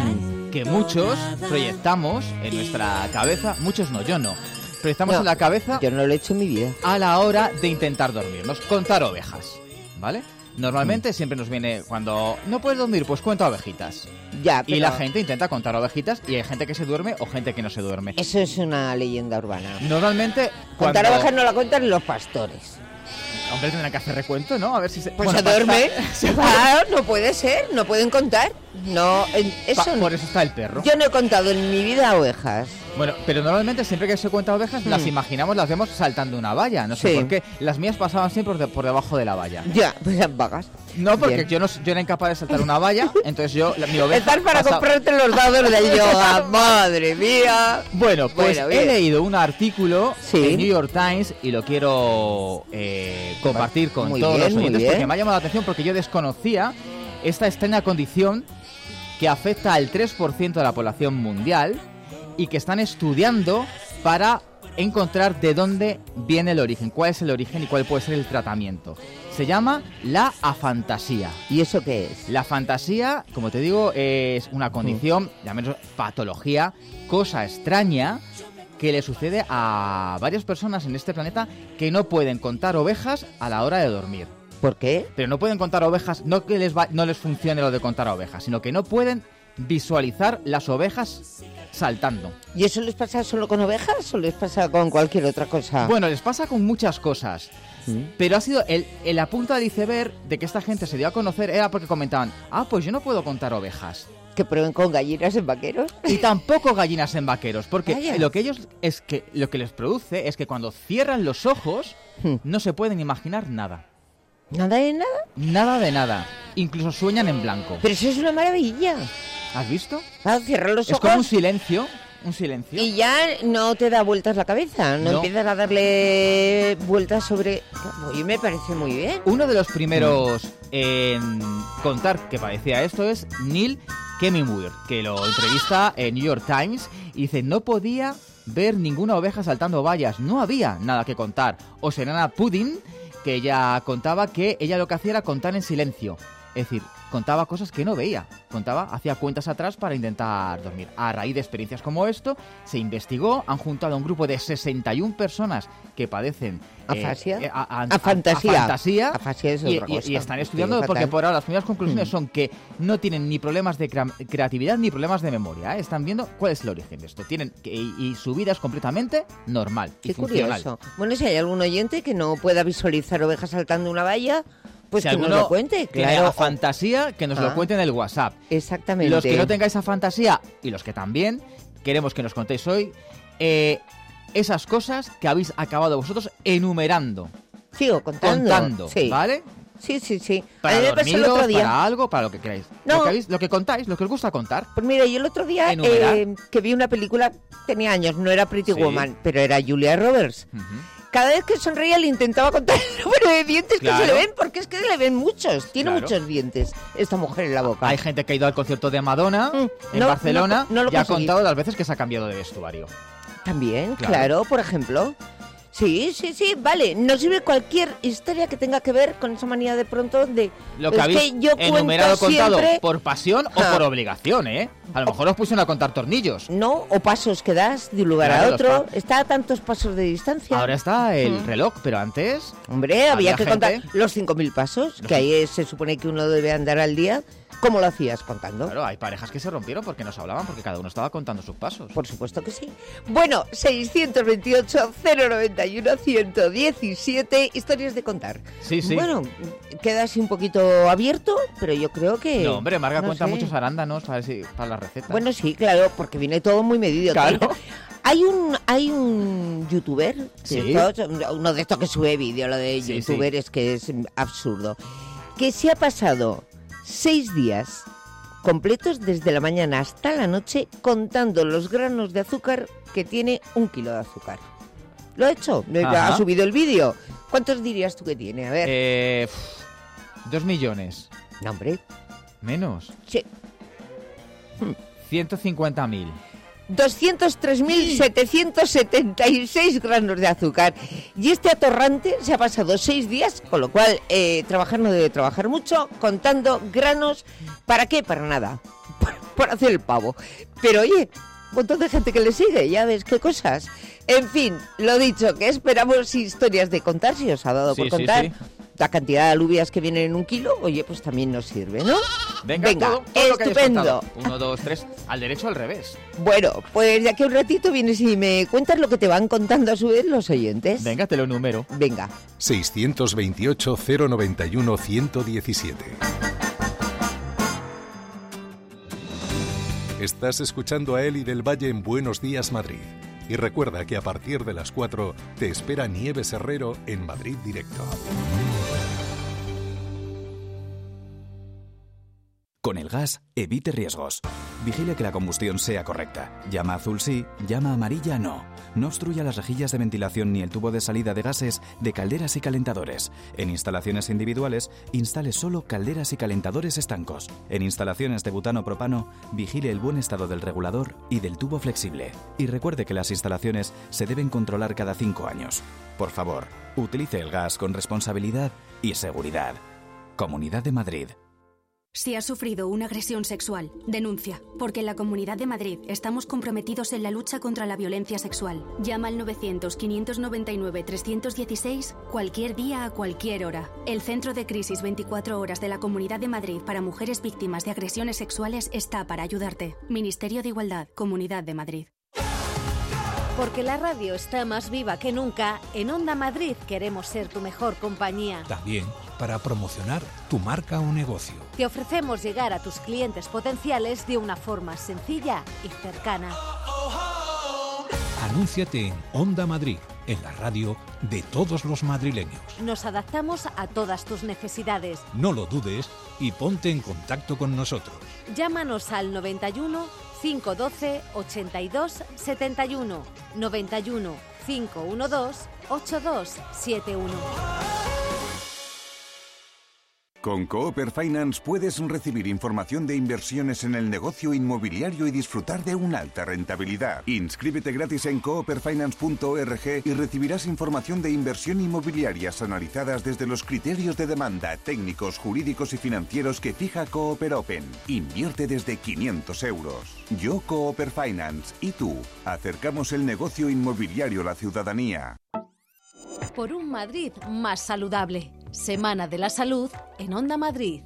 que muchos proyectamos en nuestra cabeza. Muchos no, yo no. Proyectamos No, en la cabeza Yo no lo he hecho en mi vida. a la hora de intentar dormirnos. Contar ovejas, ¿vale? Normalmente siempre nos viene cuando no puedes dormir, pues cuenta ovejitas. Ya, pero Y la gente intenta contar ovejitas y hay gente que se duerme o gente que no se duerme. eso es una leyenda urbana. Normalmente cuando... Contar ovejas no la cuentan los pastores. Hombre, tendrán que hacer recuento, ¿no? A ver si se... Pues Bueno, se duerme. se- Claro, no puede ser, no pueden contar. No, en- eso Pa- no. Por eso está el perro. Yo no he contado en mi vida ovejas. Bueno, pero normalmente siempre que se cuenta ovejas, las Mm. imaginamos, las vemos saltando una valla. No sé Sí. por qué. Las mías pasaban siempre por, de- por debajo de la valla. Ya, pues eran vagas. No, porque Bien. yo no yo era incapaz de saltar una valla, entonces yo, la- mi oveja... Estás para pasaba- comprarte los dados del yoga, madre mía. Bueno, pues Bueno, he bien. leído un artículo Sí. en New York Times y lo quiero eh, compartir con Muy todos bien, los muy oyentes bien. porque me ha llamado la atención porque yo desconocía esta extraña condición que afecta al tres por ciento de la población mundial y que están estudiando para encontrar de dónde viene el origen, cuál es el origen y cuál puede ser el tratamiento. Se llama la afantasía. ¿Y eso qué es? La fantasía, como te digo, es una condición, llamémoslo patología, cosa extraña que le sucede a varias personas en este planeta que no pueden contar ovejas a la hora de dormir. ¿Por qué? Pero no pueden contar ovejas, no que les va- no les funcione lo de contar ovejas, sino que no pueden visualizar las ovejas saltando. ¿Y eso les pasa solo con ovejas o les pasa con cualquier otra cosa? Bueno, les pasa con muchas cosas. Mm. Pero ha sido el, el la punta del iceberg de que esta gente se dio a conocer era porque comentaban, ah, pues yo no puedo contar ovejas. Que prueben con gallinas en vaqueros. Y tampoco gallinas en vaqueros, porque Vaya. lo que ellos es que lo que les produce es que cuando cierran los ojos Hmm. no se pueden imaginar nada. Nada de nada. Nada de nada. Incluso sueñan en blanco. Pero eso es una maravilla. ¿Has visto? Claro, cierran los Es ojos como un silencio, un silencio. y ya no te da vueltas la cabeza. No, No. empiezas a darle vueltas sobre... Oye, me parece muy bien. Uno de los primeros en contar que padecía esto es Neil Hemingway, que lo entrevista en New York Times y dice, no podía ver ninguna oveja saltando vallas, no había nada que contar. O Serena Pudding, que ella contaba que ella lo que hacía era contar en silencio. Es decir, contaba cosas que no veía. Contaba, hacía cuentas atrás para intentar dormir. A raíz de experiencias como esto, se investigó, han juntado a un grupo de sesenta y una personas que padecen... eh, ¿Afasia? eh, a, a- A fantasía. a fantasía. Afasia es y, otra y- cosa. y están Digo, estudiando fatal. porque por ahora las primeras conclusiones Mm. son que no tienen ni problemas de crea- creatividad ni problemas de memoria. ¿eh? Están viendo cuál es el origen de esto. Tienen que- y, y su vida es completamente normal y Qué funcional. curioso. Bueno, si hay algún oyente que no pueda visualizar ovejas saltando una valla, pues Si que nos alguno lo cuente. tiene Claro. la fantasía, que nos Ah. lo cuente en el WhatsApp. Exactamente. Los que no tengáis esa fantasía y los que también, queremos que nos contéis hoy eh, esas cosas que habéis acabado vosotros enumerando, Sigo contando. contando, Sí. ¿vale? Sí, sí, sí. Para a mí me pasó el dormiros, otro día. para algo, para lo que queráis. No. Lo, que habéis- lo que contáis, lo que os gusta contar. Pues mira, yo el otro día Enumerar. eh, que vi una película, tenía años, no era Pretty Sí. Woman, pero era Julia Roberts. Ujú. Cada vez que sonreía le intentaba contar el número de dientes que Claro. se le ven, porque es que le ven muchos. Tiene Claro. muchos dientes esta mujer en la boca. Hay gente que ha ido al concierto de Madonna en no, Barcelona no, no lo y ha conseguí. contado las veces que se ha cambiado de vestuario. También, Claro. claro. por ejemplo. Sí, sí, sí, vale. Nos sirve cualquier historia que tenga que ver con esa manía de pronto de... Lo que es habéis que yo enumerado cuento contado siempre... por pasión o Ja. por obligación, ¿eh? A lo mejor os pusieron a contar tornillos. No, o pasos que das de un lugar Claro, a los otro. pa- Está a tantos pasos de distancia. Ahora está el Mm. reloj, pero antes... Hombre, había, Había que gente- contar los cinco mil pasos, Los que ahí es- se supone que uno debe andar al día. ¿Cómo lo hacías contando? Claro, hay parejas que se rompieron porque no se hablaban, porque cada uno estaba contando sus pasos. Por supuesto que sí. Bueno, seiscientos veintiocho, cero noventa y uno, ciento diecisiete, historias de contar. Sí, sí. Bueno, queda así un poquito abierto, pero yo creo que... No, hombre, Marga no cuenta sé. muchos arándanos para, ver si- para las recetas. Bueno, sí, claro, porque viene todo muy medido. Claro. Hay un hay un youtuber, de Sí. estos, uno de estos que sube vídeo, lo de Sí, youtuber sí. es que es absurdo, que se ha pasado seis días completos desde la mañana hasta la noche contando los granos de azúcar que tiene un kilo de azúcar. ¿Lo ha hecho? Ajá. ¿Ha subido el vídeo? ¿Cuántos dirías tú que tiene? A ver. Eh, pff, Dos millones. No, hombre. ¿Menos? Sí. ciento cincuenta mil. doscientos tres mil setecientos setenta y seis granos de azúcar. Y este atorrante se ha pasado seis días, con lo cual eh, trabajar no debe trabajar mucho, contando granos. ¿Para qué? Para nada. Por, por hacer el pavo. Pero oye, un montón de gente que le sigue, ya ves qué cosas. En fin, lo dicho, que esperamos historias de contar, si os ha dado Sí, por sí, contar. sí. La cantidad de alubias que vienen en un kilo, oye, pues también nos sirve, ¿no? Venga, Venga, todo, todo lo que hayas estupendo. contado. Uno, dos, tres. Al derecho o al revés. Bueno, pues de aquí a un ratito vienes y me cuentas lo que te van contando a su vez los oyentes. Venga, te lo número. Venga. seiscientos veintiocho, cero noventa y uno, ciento diecisiete. Estás escuchando a Eli del Valle en Buenos Días, Madrid. Y recuerda que a partir de las cuatro te espera Nieves Herrero en Madrid Directo. Con el gas, evite riesgos. Vigile que la combustión sea correcta. Llama azul sí, llama amarilla no. No obstruya las rejillas de ventilación ni el tubo de salida de gases de calderas y calentadores. En instalaciones individuales, instale solo calderas y calentadores estancos. En instalaciones de butano-propano, vigile el buen estado del regulador y del tubo flexible. Y recuerde que las instalaciones se deben controlar cada cinco años. Por favor, utilice el gas con responsabilidad y seguridad. Comunidad de Madrid. Si has sufrido una agresión sexual, denuncia, porque en la Comunidad de Madrid estamos comprometidos en la lucha contra la violencia sexual. Llama al novecientos, quinientos noventa y nueve, trescientos dieciséis cualquier día a cualquier hora. El Centro de Crisis veinticuatro horas de la Comunidad de Madrid para mujeres víctimas de agresiones sexuales está para ayudarte. Ministerio de Igualdad, Comunidad de Madrid. Porque la radio está más viva que nunca, en Onda Madrid queremos ser tu mejor compañía. También para promocionar tu marca o negocio. Te ofrecemos llegar a tus clientes potenciales de una forma sencilla y cercana. Anúnciate en Onda Madrid, en la radio de todos los madrileños. Nos adaptamos a todas tus necesidades. No lo dudes y ponte en contacto con nosotros. Llámanos al noventa y uno, cinco doce, ochenta y dos, setenta y uno, noventa y uno, cinco doce, ochenta y dos setenta y uno. Con Cooper Finance puedes recibir información de inversiones en el negocio inmobiliario y disfrutar de una alta rentabilidad. Inscríbete gratis en cooper finance punto org y recibirás información de inversión inmobiliarias analizadas desde los criterios de demanda, técnicos, jurídicos y financieros que fija Cooper Open. Invierte desde quinientos euros. Yo, Cooper Finance, y tú, acercamos el negocio inmobiliario a la ciudadanía. Por un Madrid más saludable. Semana de la Salud en Onda Madrid.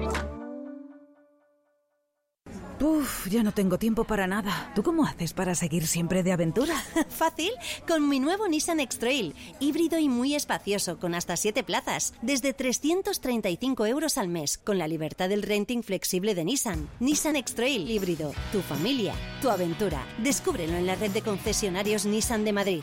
Uf, ya no tengo tiempo para nada. ¿Tú cómo haces para seguir siempre de aventura? Fácil, con mi nuevo Nissan X-Trail, híbrido y muy espacioso, con hasta siete plazas, desde trescientos treinta y cinco euros al mes, con la libertad del renting flexible de Nissan. Nissan X-Trail híbrido, tu familia, tu aventura. Descúbrelo en la red de concesionarios Nissan de Madrid.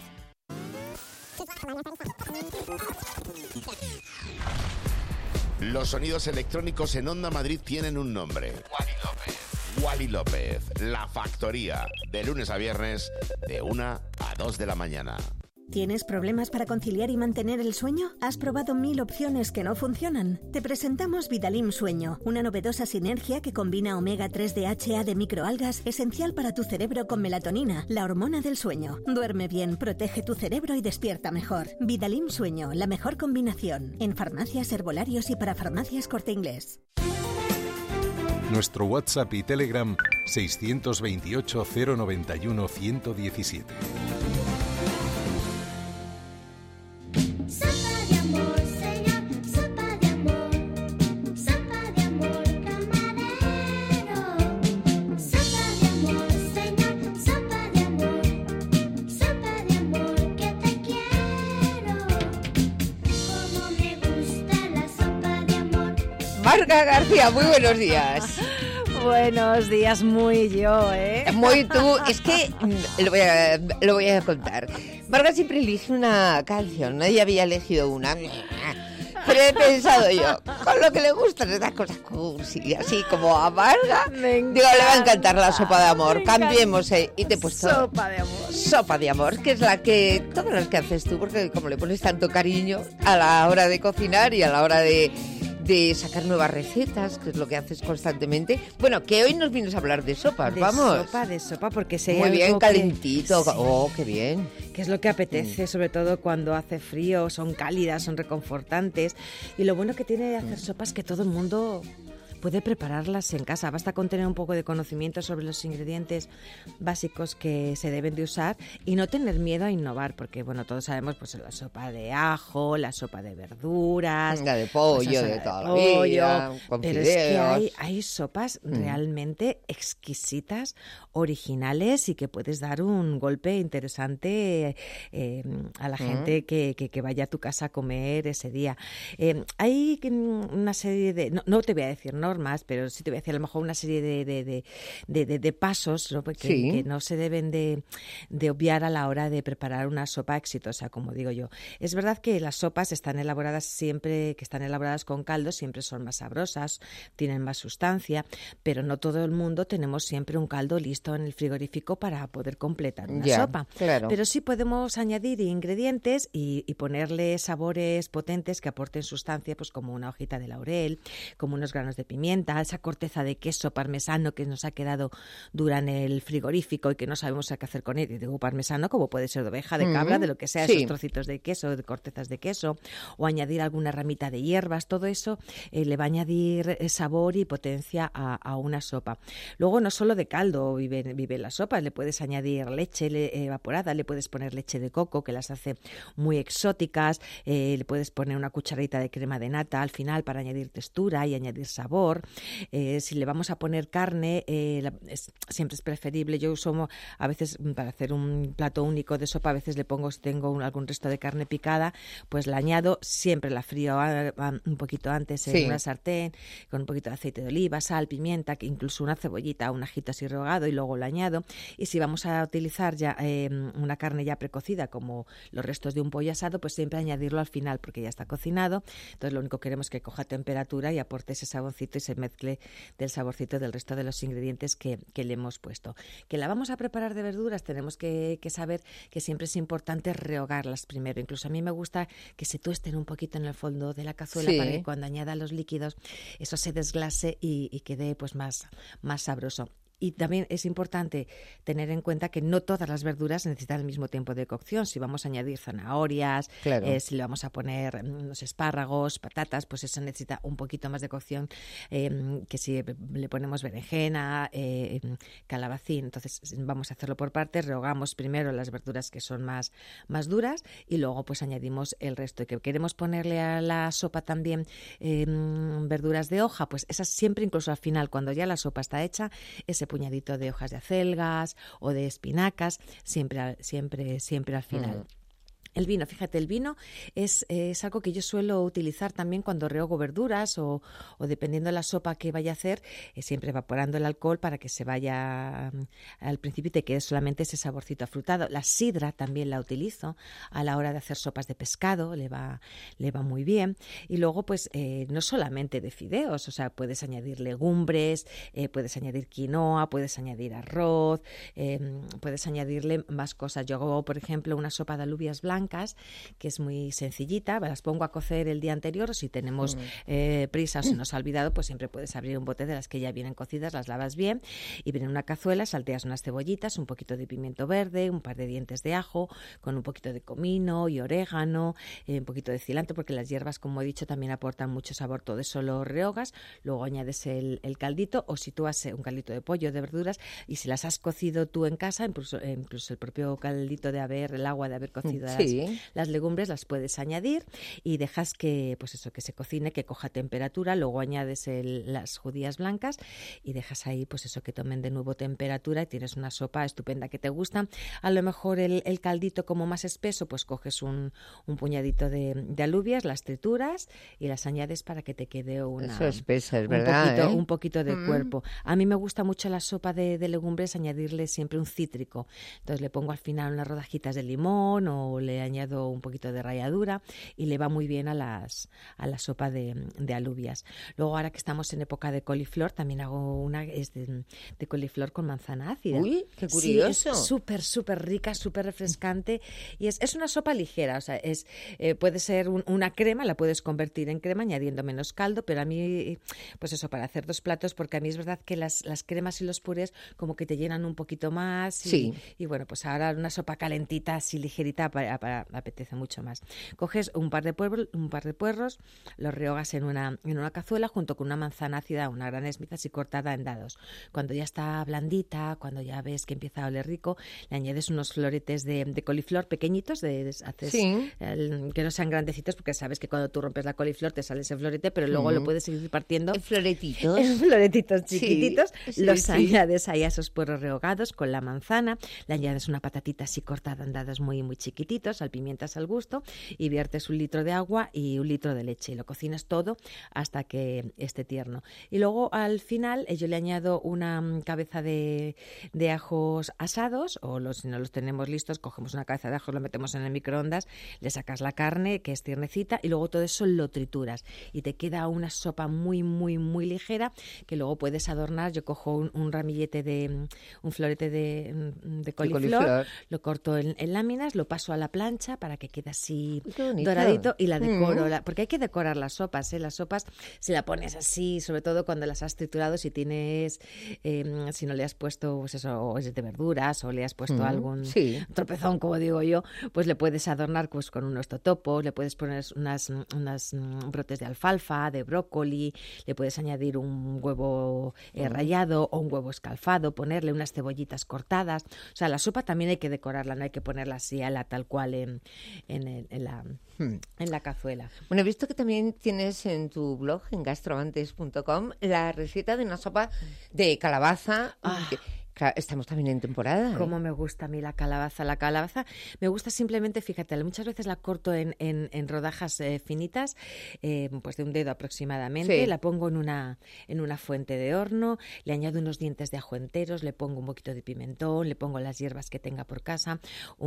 Los sonidos electrónicos en Onda Madrid tienen un nombre. Wally López. Wally López, La Factoría, de lunes a viernes, de una a dos de la mañana. ¿Tienes problemas para conciliar y mantener el sueño? ¿Has probado mil opciones que no funcionan? Te presentamos Vitalim Sueño, una novedosa sinergia que combina omega tres D H A de microalgas, esencial para tu cerebro, con melatonina, la hormona del sueño. Duerme bien, protege tu cerebro y despierta mejor. Vitalim Sueño, la mejor combinación. En farmacias, herbolarios y para farmacias Corte Inglés. Nuestro WhatsApp y Telegram seiscientos veintiocho, cero noventa y uno, ciento diecisiete. Marga García, muy buenos días. Buenos días, muy yo, ¿eh? Muy tú. Es que lo voy a, lo voy a contar. Marga siempre elige una canción, nadie había elegido una. Pero he pensado yo, con lo que le gustan estas cosas cursi, así como a Marga, digo, le va a encantar la sopa de amor. Cambiemos, eh, y te he puesto sopa de amor. Sopa de amor, que es la que, todas las que haces tú, porque como le pones tanto cariño a la hora de cocinar y a la hora de de sacar nuevas recetas, que es lo que haces constantemente. Bueno, que hoy nos vienes a hablar de sopas, de vamos. sopa, de sopa, porque sé Muy bien, algo calentito. Que, oh, qué bien. Que es lo que apetece, mm. sobre todo cuando hace frío, son cálidas, son reconfortantes. Y lo bueno que tiene de hacer sopas es que todo el mundo puede prepararlas en casa. Basta con tener un poco de conocimiento sobre los ingredientes básicos que se deben de usar y no tener miedo a innovar, porque bueno, todos sabemos pues la sopa de ajo, la sopa de verduras, la de pollo, pues, de toda de la pollo, vida, con pero fideos. Es que hay, hay sopas mm. realmente exquisitas, originales y que puedes dar un golpe interesante eh, a la gente mm. que, que, que vaya a tu casa a comer ese día. Eh, hay una serie de... No, no te voy a decir normas, pero sí te voy a decir a lo mejor una serie de, de, de, de, de, de pasos, ¿no? que, sí. que no se deben de, de obviar a la hora de preparar una sopa exitosa, como digo yo. Es verdad que las sopas están elaboradas siempre, que están elaboradas con caldo, siempre son más sabrosas, tienen más sustancia, pero no todo el mundo tenemos siempre un caldo listo en el frigorífico para poder completar una ya, sopa. Claro. Pero sí podemos añadir ingredientes y, y ponerle sabores potentes que aporten sustancia, pues como una hojita de laurel, como unos granos de pimienta, esa corteza de queso parmesano que nos ha quedado dura en el frigorífico y que no sabemos qué hacer con él. Y digo parmesano como puede ser de oveja, de cabra, mm, de lo que sea, sí. esos trocitos de queso, de cortezas de queso, o añadir alguna ramita de hierbas, todo eso eh, le va a añadir sabor y potencia a, a una sopa. Luego no solo de caldo vive, vive la sopa, le puedes añadir leche le, evaporada, le puedes poner leche de coco que las hace muy exóticas, eh, le puedes poner una cucharadita de crema de nata al final para añadir textura y añadir sabor. Eh, si le vamos a poner carne, eh, la, es, siempre es preferible. Yo uso a veces para hacer un plato único de sopa, a veces le pongo, si tengo un, algún resto de carne picada, pues la añado, siempre la frío a, a, un poquito antes en sí. una sartén, con un poquito de aceite de oliva, sal, pimienta, incluso una cebollita, un ajito así rehogado y luego lo añado. Y si vamos a utilizar ya eh, una carne ya precocida, como los restos de un pollo asado, pues siempre añadirlo al final porque ya está cocinado. Entonces lo único que queremos es que coja temperatura y aporte ese saborcito y se mezcle del saborcito del resto de los ingredientes que, que le hemos puesto. Que la vamos a preparar de verduras, tenemos que, que saber que siempre es importante rehogarlas primero. Incluso a mí me gusta que se tuesten un poquito en el fondo de la cazuela sí. para que cuando añada los líquidos eso se desglase y, y quede pues más, más sabroso. Y también es importante tener en cuenta que no todas las verduras necesitan el mismo tiempo de cocción. Si vamos a añadir zanahorias, claro. eh, si le vamos a poner unos espárragos, patatas, pues eso necesita un poquito más de cocción eh, que si le ponemos berenjena, eh, calabacín. Entonces vamos a hacerlo por partes, rehogamos primero las verduras que son más, más duras y luego pues añadimos el resto. Y que queremos ponerle a la sopa también eh, verduras de hoja, pues esas siempre, incluso al final, cuando ya la sopa está hecha, ese puñadito de hojas de acelgas o de espinacas, siempre, siempre, siempre al final. Mm. El vino, fíjate, el vino es, es algo que yo suelo utilizar también cuando rehogo verduras o, o dependiendo de la sopa que vaya a hacer, eh, siempre evaporando el alcohol para que se vaya um, al principio y te quede solamente ese saborcito afrutado. La sidra también la utilizo a la hora de hacer sopas de pescado, le va, le va muy bien. Y luego, pues, eh, no solamente de fideos, o sea, puedes añadir legumbres, eh, puedes añadir quinoa, puedes añadir arroz, eh, puedes añadirle más cosas. Yo hago, por ejemplo, una sopa de alubias blancas, que es muy sencillita, las pongo a cocer el día anterior o si tenemos mm. eh, prisa o se nos ha olvidado, pues siempre puedes abrir un bote de las que ya vienen cocidas, las lavas bien y viene en una cazuela, salteas unas cebollitas, un poquito de pimiento verde, un par de dientes de ajo, con un poquito de comino y orégano, eh, un poquito de cilantro, porque las hierbas, como he dicho, también aportan mucho sabor. Todo eso lo rehogas, luego añades el, el caldito o si tú haces un caldito de pollo, de verduras, y si las has cocido tú en casa, incluso, eh, incluso el propio caldito de haber, el agua de haber cocido sí. las, las legumbres las puedes añadir y dejas que, pues eso, que se cocine, que coja temperatura, luego añades el, las judías blancas y dejas ahí, pues eso, que tomen de nuevo temperatura y tienes una sopa estupenda que te gusta. A lo mejor el, el caldito como más espeso, pues coges un, un puñadito de, de alubias, las trituras y las añades para que te quede una... Eso espesa, es un verdad, poquito, ¿eh? un poquito de mm. cuerpo. A mí me gusta mucho la sopa de, de legumbres añadirle siempre un cítrico. Entonces le pongo al final unas rodajitas de limón o le añado un poquito de ralladura y le va muy bien a las a la sopa de, de alubias. Luego, ahora que estamos en época de coliflor, también hago una es de, de coliflor con manzana ácida. Uy, qué curioso. Sí, es súper, súper rica, súper refrescante y es, es una sopa ligera, o sea, es eh, puede ser un, una crema, la puedes convertir en crema añadiendo menos caldo, pero a mí, pues eso, para hacer dos platos, porque a mí es verdad que las, las cremas y los purés como que te llenan un poquito más y, sí. y bueno, pues ahora una sopa calentita, así ligerita, para, para, apetece mucho más. Coges un par de puerros, un par de puerros, los rehogas en una, en una cazuela junto con una manzana ácida, una gran Smith así cortada en dados. Cuando ya está blandita, cuando ya ves que empieza a oler rico, le añades unos floretes de, de coliflor pequeñitos, de, de haces sí. el, que no sean grandecitos, porque sabes que cuando tú rompes la coliflor te sale ese florete, pero luego mm. lo puedes seguir partiendo en floretitos, en floretitos chiquititos, sí, los sí, añades ahí a esos puerros rehogados con la manzana, le añades una patatita así cortada en dados muy muy chiquititos, salpimientas al gusto y viertes un litro de agua y un litro de leche y lo cocinas todo hasta que esté tierno. Y luego al final eh, yo le añado una cabeza de, de ajos asados, o los, si no los tenemos listos, cogemos una cabeza de ajos, lo metemos en el microondas, le sacas la carne que es tiernecita y luego todo eso lo trituras y te queda una sopa muy muy muy ligera que luego puedes adornar. Yo cojo un, un ramillete de un florete de, de coliflor, coliflor, lo corto en, en láminas, lo paso a la plancha para que quede así doradito y la decoro, mm. la, porque hay que decorar las sopas, ¿eh? Las sopas si la pones así, sobre todo cuando las has triturado, si tienes eh, si no le has puesto pues eso, o es de verduras o le has puesto mm. algún sí. tropezón, como digo yo, pues le puedes adornar pues con unos totopos, le puedes poner unas, unas brotes de alfalfa, de brócoli, le puedes añadir un huevo eh, rallado o un huevo escalfado, ponerle unas cebollitas cortadas. O sea, la sopa también hay que decorarla, no hay que ponerla así a la tal cual en, en, en, la, hmm. en la cazuela. Bueno, he visto que también tienes en tu blog, en gastroantes punto com, la receta de una sopa de calabaza. Ah. Que, Claro, estamos también en temporada. ¿eh? Cómo me gusta a mí la calabaza. La calabaza me gusta simplemente, fíjate, muchas veces la corto en, en, en rodajas eh, finitas, eh, pues de un dedo aproximadamente, sí. la pongo en una, en una fuente de horno, le añado unos dientes de ajo enteros, le pongo un poquito de pimentón, le pongo las hierbas que tenga por casa,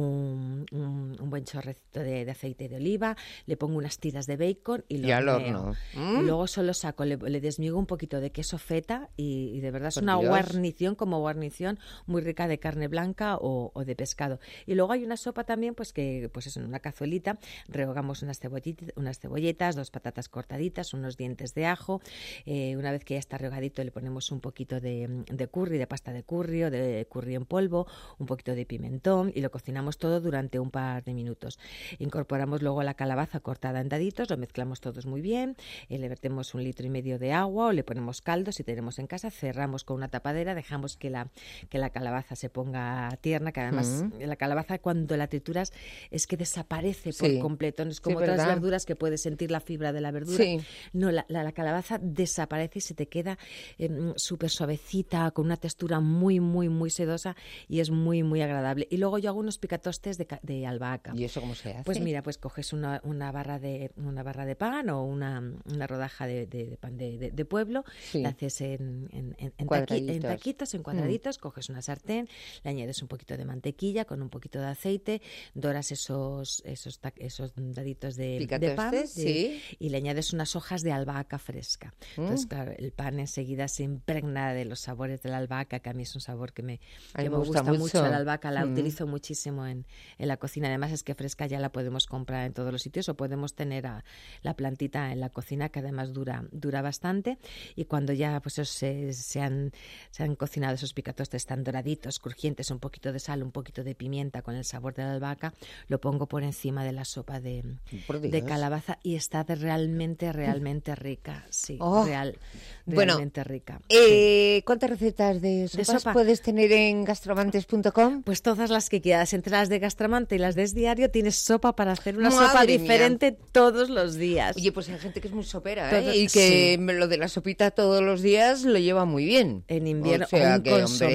un, un, un buen chorrecito de, de aceite de oliva, le pongo unas tiras de bacon y lo y al horno. Mm. Luego solo saco, le, le desmigo un poquito de queso feta y, y de verdad es una Dios. guarnición como guarnición muy rica de carne blanca o, o de pescado. Y luego hay una sopa también, pues que pues eso, en una cazuelita rehogamos unas cebollitas, unas cebolletas, dos patatas cortaditas, unos dientes de ajo. Eh, una vez que ya está rehogadito le ponemos un poquito de, de curry, de pasta de curry o de curry en polvo, un poquito de pimentón y lo cocinamos todo durante un par de minutos. Incorporamos luego la calabaza cortada en daditos, lo mezclamos todos muy bien, eh, le vertemos un litro y medio de agua o le ponemos caldo si tenemos en casa, cerramos con una tapadera, dejamos que la que la calabaza se ponga tierna, que además mm. la calabaza cuando la trituras es que desaparece por sí. completo, no es como sí, otras ¿verdad? verduras que puedes sentir la fibra de la verdura, sí. no, la, la, la calabaza desaparece y se te queda eh, súper suavecita, con una textura muy, muy, muy sedosa y es muy, muy agradable. Y luego yo hago unos picatostes de, de albahaca. ¿Y eso cómo se hace? Pues mira, pues coges una, una, barra, de, una barra de pan o una, una rodaja de, de, de pan de, de, de pueblo, sí. la haces en, en, en, en, taqui, en taquitos, en cuadraditos, mm. coges una sartén, le añades un poquito de mantequilla con un poquito de aceite, doras esos esos, esos daditos de, de pan de, sí. y le añades unas hojas de albahaca fresca. Mm. Entonces, claro, el pan enseguida se impregna de los sabores de la albahaca, que a mí es un sabor que me, que me, me gusta, gusta mucho. mucho. La albahaca la mm. utilizo muchísimo en, en la cocina. Además es que fresca ya la podemos comprar en todos los sitios o podemos tener a la plantita en la cocina, que además dura dura bastante. Y cuando ya pues se, se, han, se han cocinado esos picatostes tan doraditos, crujientes, un poquito de sal, un poquito de pimienta con el sabor de la albahaca, lo pongo por encima de la sopa de, de calabaza y está de realmente, realmente rica. Sí, oh. real, bueno, realmente rica. Eh, ¿Cuántas recetas de sopas de sopa puedes tener en gastromantes punto com? Pues todas las que quieras. Entre las de Gastromante y las de Es Diario tienes sopa para hacer una Madre sopa mía. diferente todos los días. Oye, pues hay gente que es muy sopera, Todo, ¿eh? Y que sí. lo de la sopita todos los días lo lleva muy bien. En invierno, o sea, un que, consomé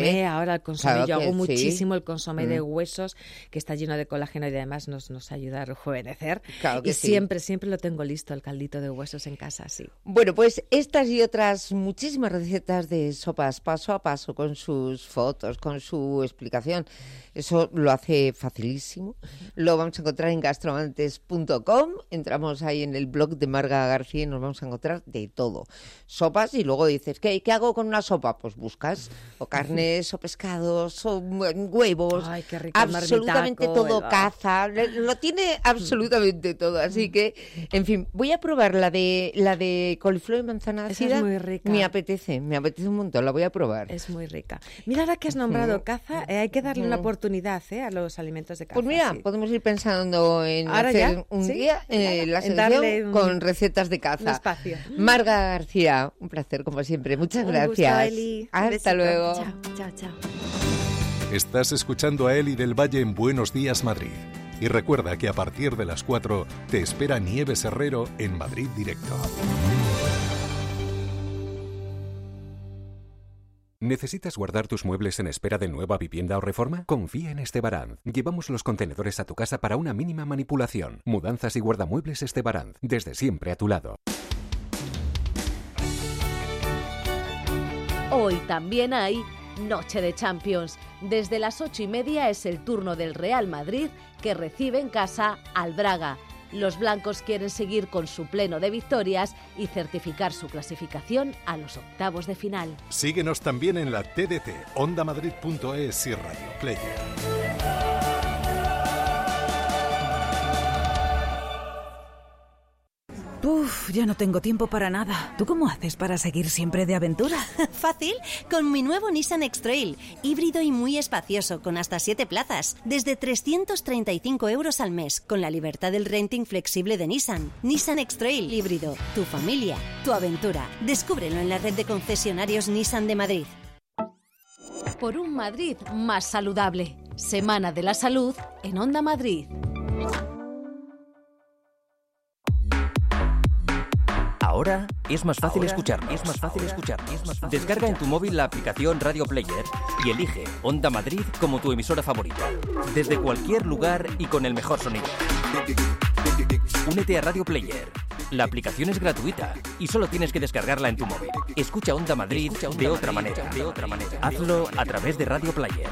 consomé, ahora el consomé, Claro yo que hago sí. muchísimo el consomé Mm. de huesos, que está lleno de colágeno y además nos, nos ayuda a rejuvenecer. Claro que y sí. siempre, siempre lo tengo listo, el caldito de huesos en casa, sí. Bueno, pues estas y otras muchísimas recetas de sopas paso a paso, con sus fotos, con su explicación, eso lo hace facilísimo. Lo vamos a encontrar en gastroamantes punto com. Entramos ahí en el blog de Marga García y nos vamos a encontrar de todo. Sopas, y luego dices, ¿qué, qué hago con una sopa? Pues buscas o carnes o pescados o huevos. Ay, qué rico el absolutamente marmitaco, todo, el- caza, le- lo tiene absolutamente todo. Así que, en fin, voy a probar la de la de coliflor y manzana Esa ácida. es muy rica. Me apetece, me apetece un montón, la voy a probar. Es muy rica. Mira, ahora que has nombrado Ujú. caza, eh, hay que darle una Ujú. oportunidad eh, a los alimentos de caza. Pues mira, sí. podemos ir pensando en Ahora hacer ya, un ¿sí? día eh, la En sección darle un- con recetas de un caza. espacio. Marga García, un placer como siempre. Muchas Un gracias. gusto, Eli. Un Hasta besito. luego. Chao, chao, chao. Estás escuchando a Eli del Valle en Buenos Días Madrid. Y recuerda que a partir de las cuatro te espera Nieves Herrero en Madrid Directo. ¿Necesitas guardar tus muebles en espera de nueva vivienda o reforma? Confía en Estebaranz. Llevamos los contenedores a tu casa para una mínima manipulación. Mudanzas y guardamuebles Estebaranz. Desde siempre a tu lado. Hoy también hay Noche de Champions. Desde las ocho y media es el turno del Real Madrid, que recibe en casa al Braga. Los blancos quieren seguir con su pleno de victorias y certificar su clasificación a los octavos de final. Síguenos también en la T D T, onda madrid punto es y Radio Player. Uf, ya no tengo tiempo para nada. ¿Tú cómo haces para seguir siempre de aventura? Fácil, con mi nuevo Nissan X-Trail, híbrido y muy espacioso, con hasta siete plazas, desde trescientos treinta y cinco euros al mes, con la libertad del renting flexible de Nissan. Nissan X-Trail híbrido, tu familia, tu aventura. Descúbrelo en la red de concesionarios Nissan de Madrid. Por un Madrid más saludable. Semana de la Salud en Onda Madrid. Ahora es más fácil escucharnos. Es más fácil escucharnos. Descarga en tu móvil la aplicación Radio Player y elige Onda Madrid como tu emisora favorita. Desde cualquier lugar y con el mejor sonido. Únete a Radio Player. La aplicación es gratuita y solo tienes que descargarla en tu móvil. Escucha Onda Madrid de otra manera. De otra manera. Hazlo a través de Radio Player.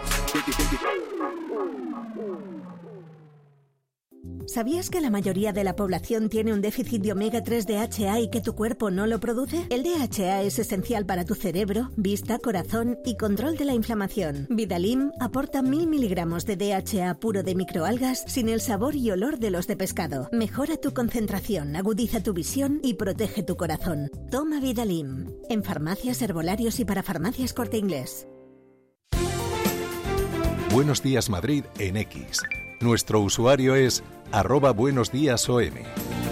¿Sabías que la mayoría de la población tiene un déficit de omega tres D H A y que tu cuerpo no lo produce? El D H A es esencial para tu cerebro, vista, corazón y control de la inflamación. Vidalim aporta mil miligramos de D H A puro de microalgas sin el sabor y olor de los de pescado. Mejora tu concentración, agudiza tu visión y protege tu corazón. Toma Vidalim. En farmacias, herbolarios y para farmacias Corte Inglés. Buenos Días Madrid en X. Nuestro usuario es arroba buenos días O M.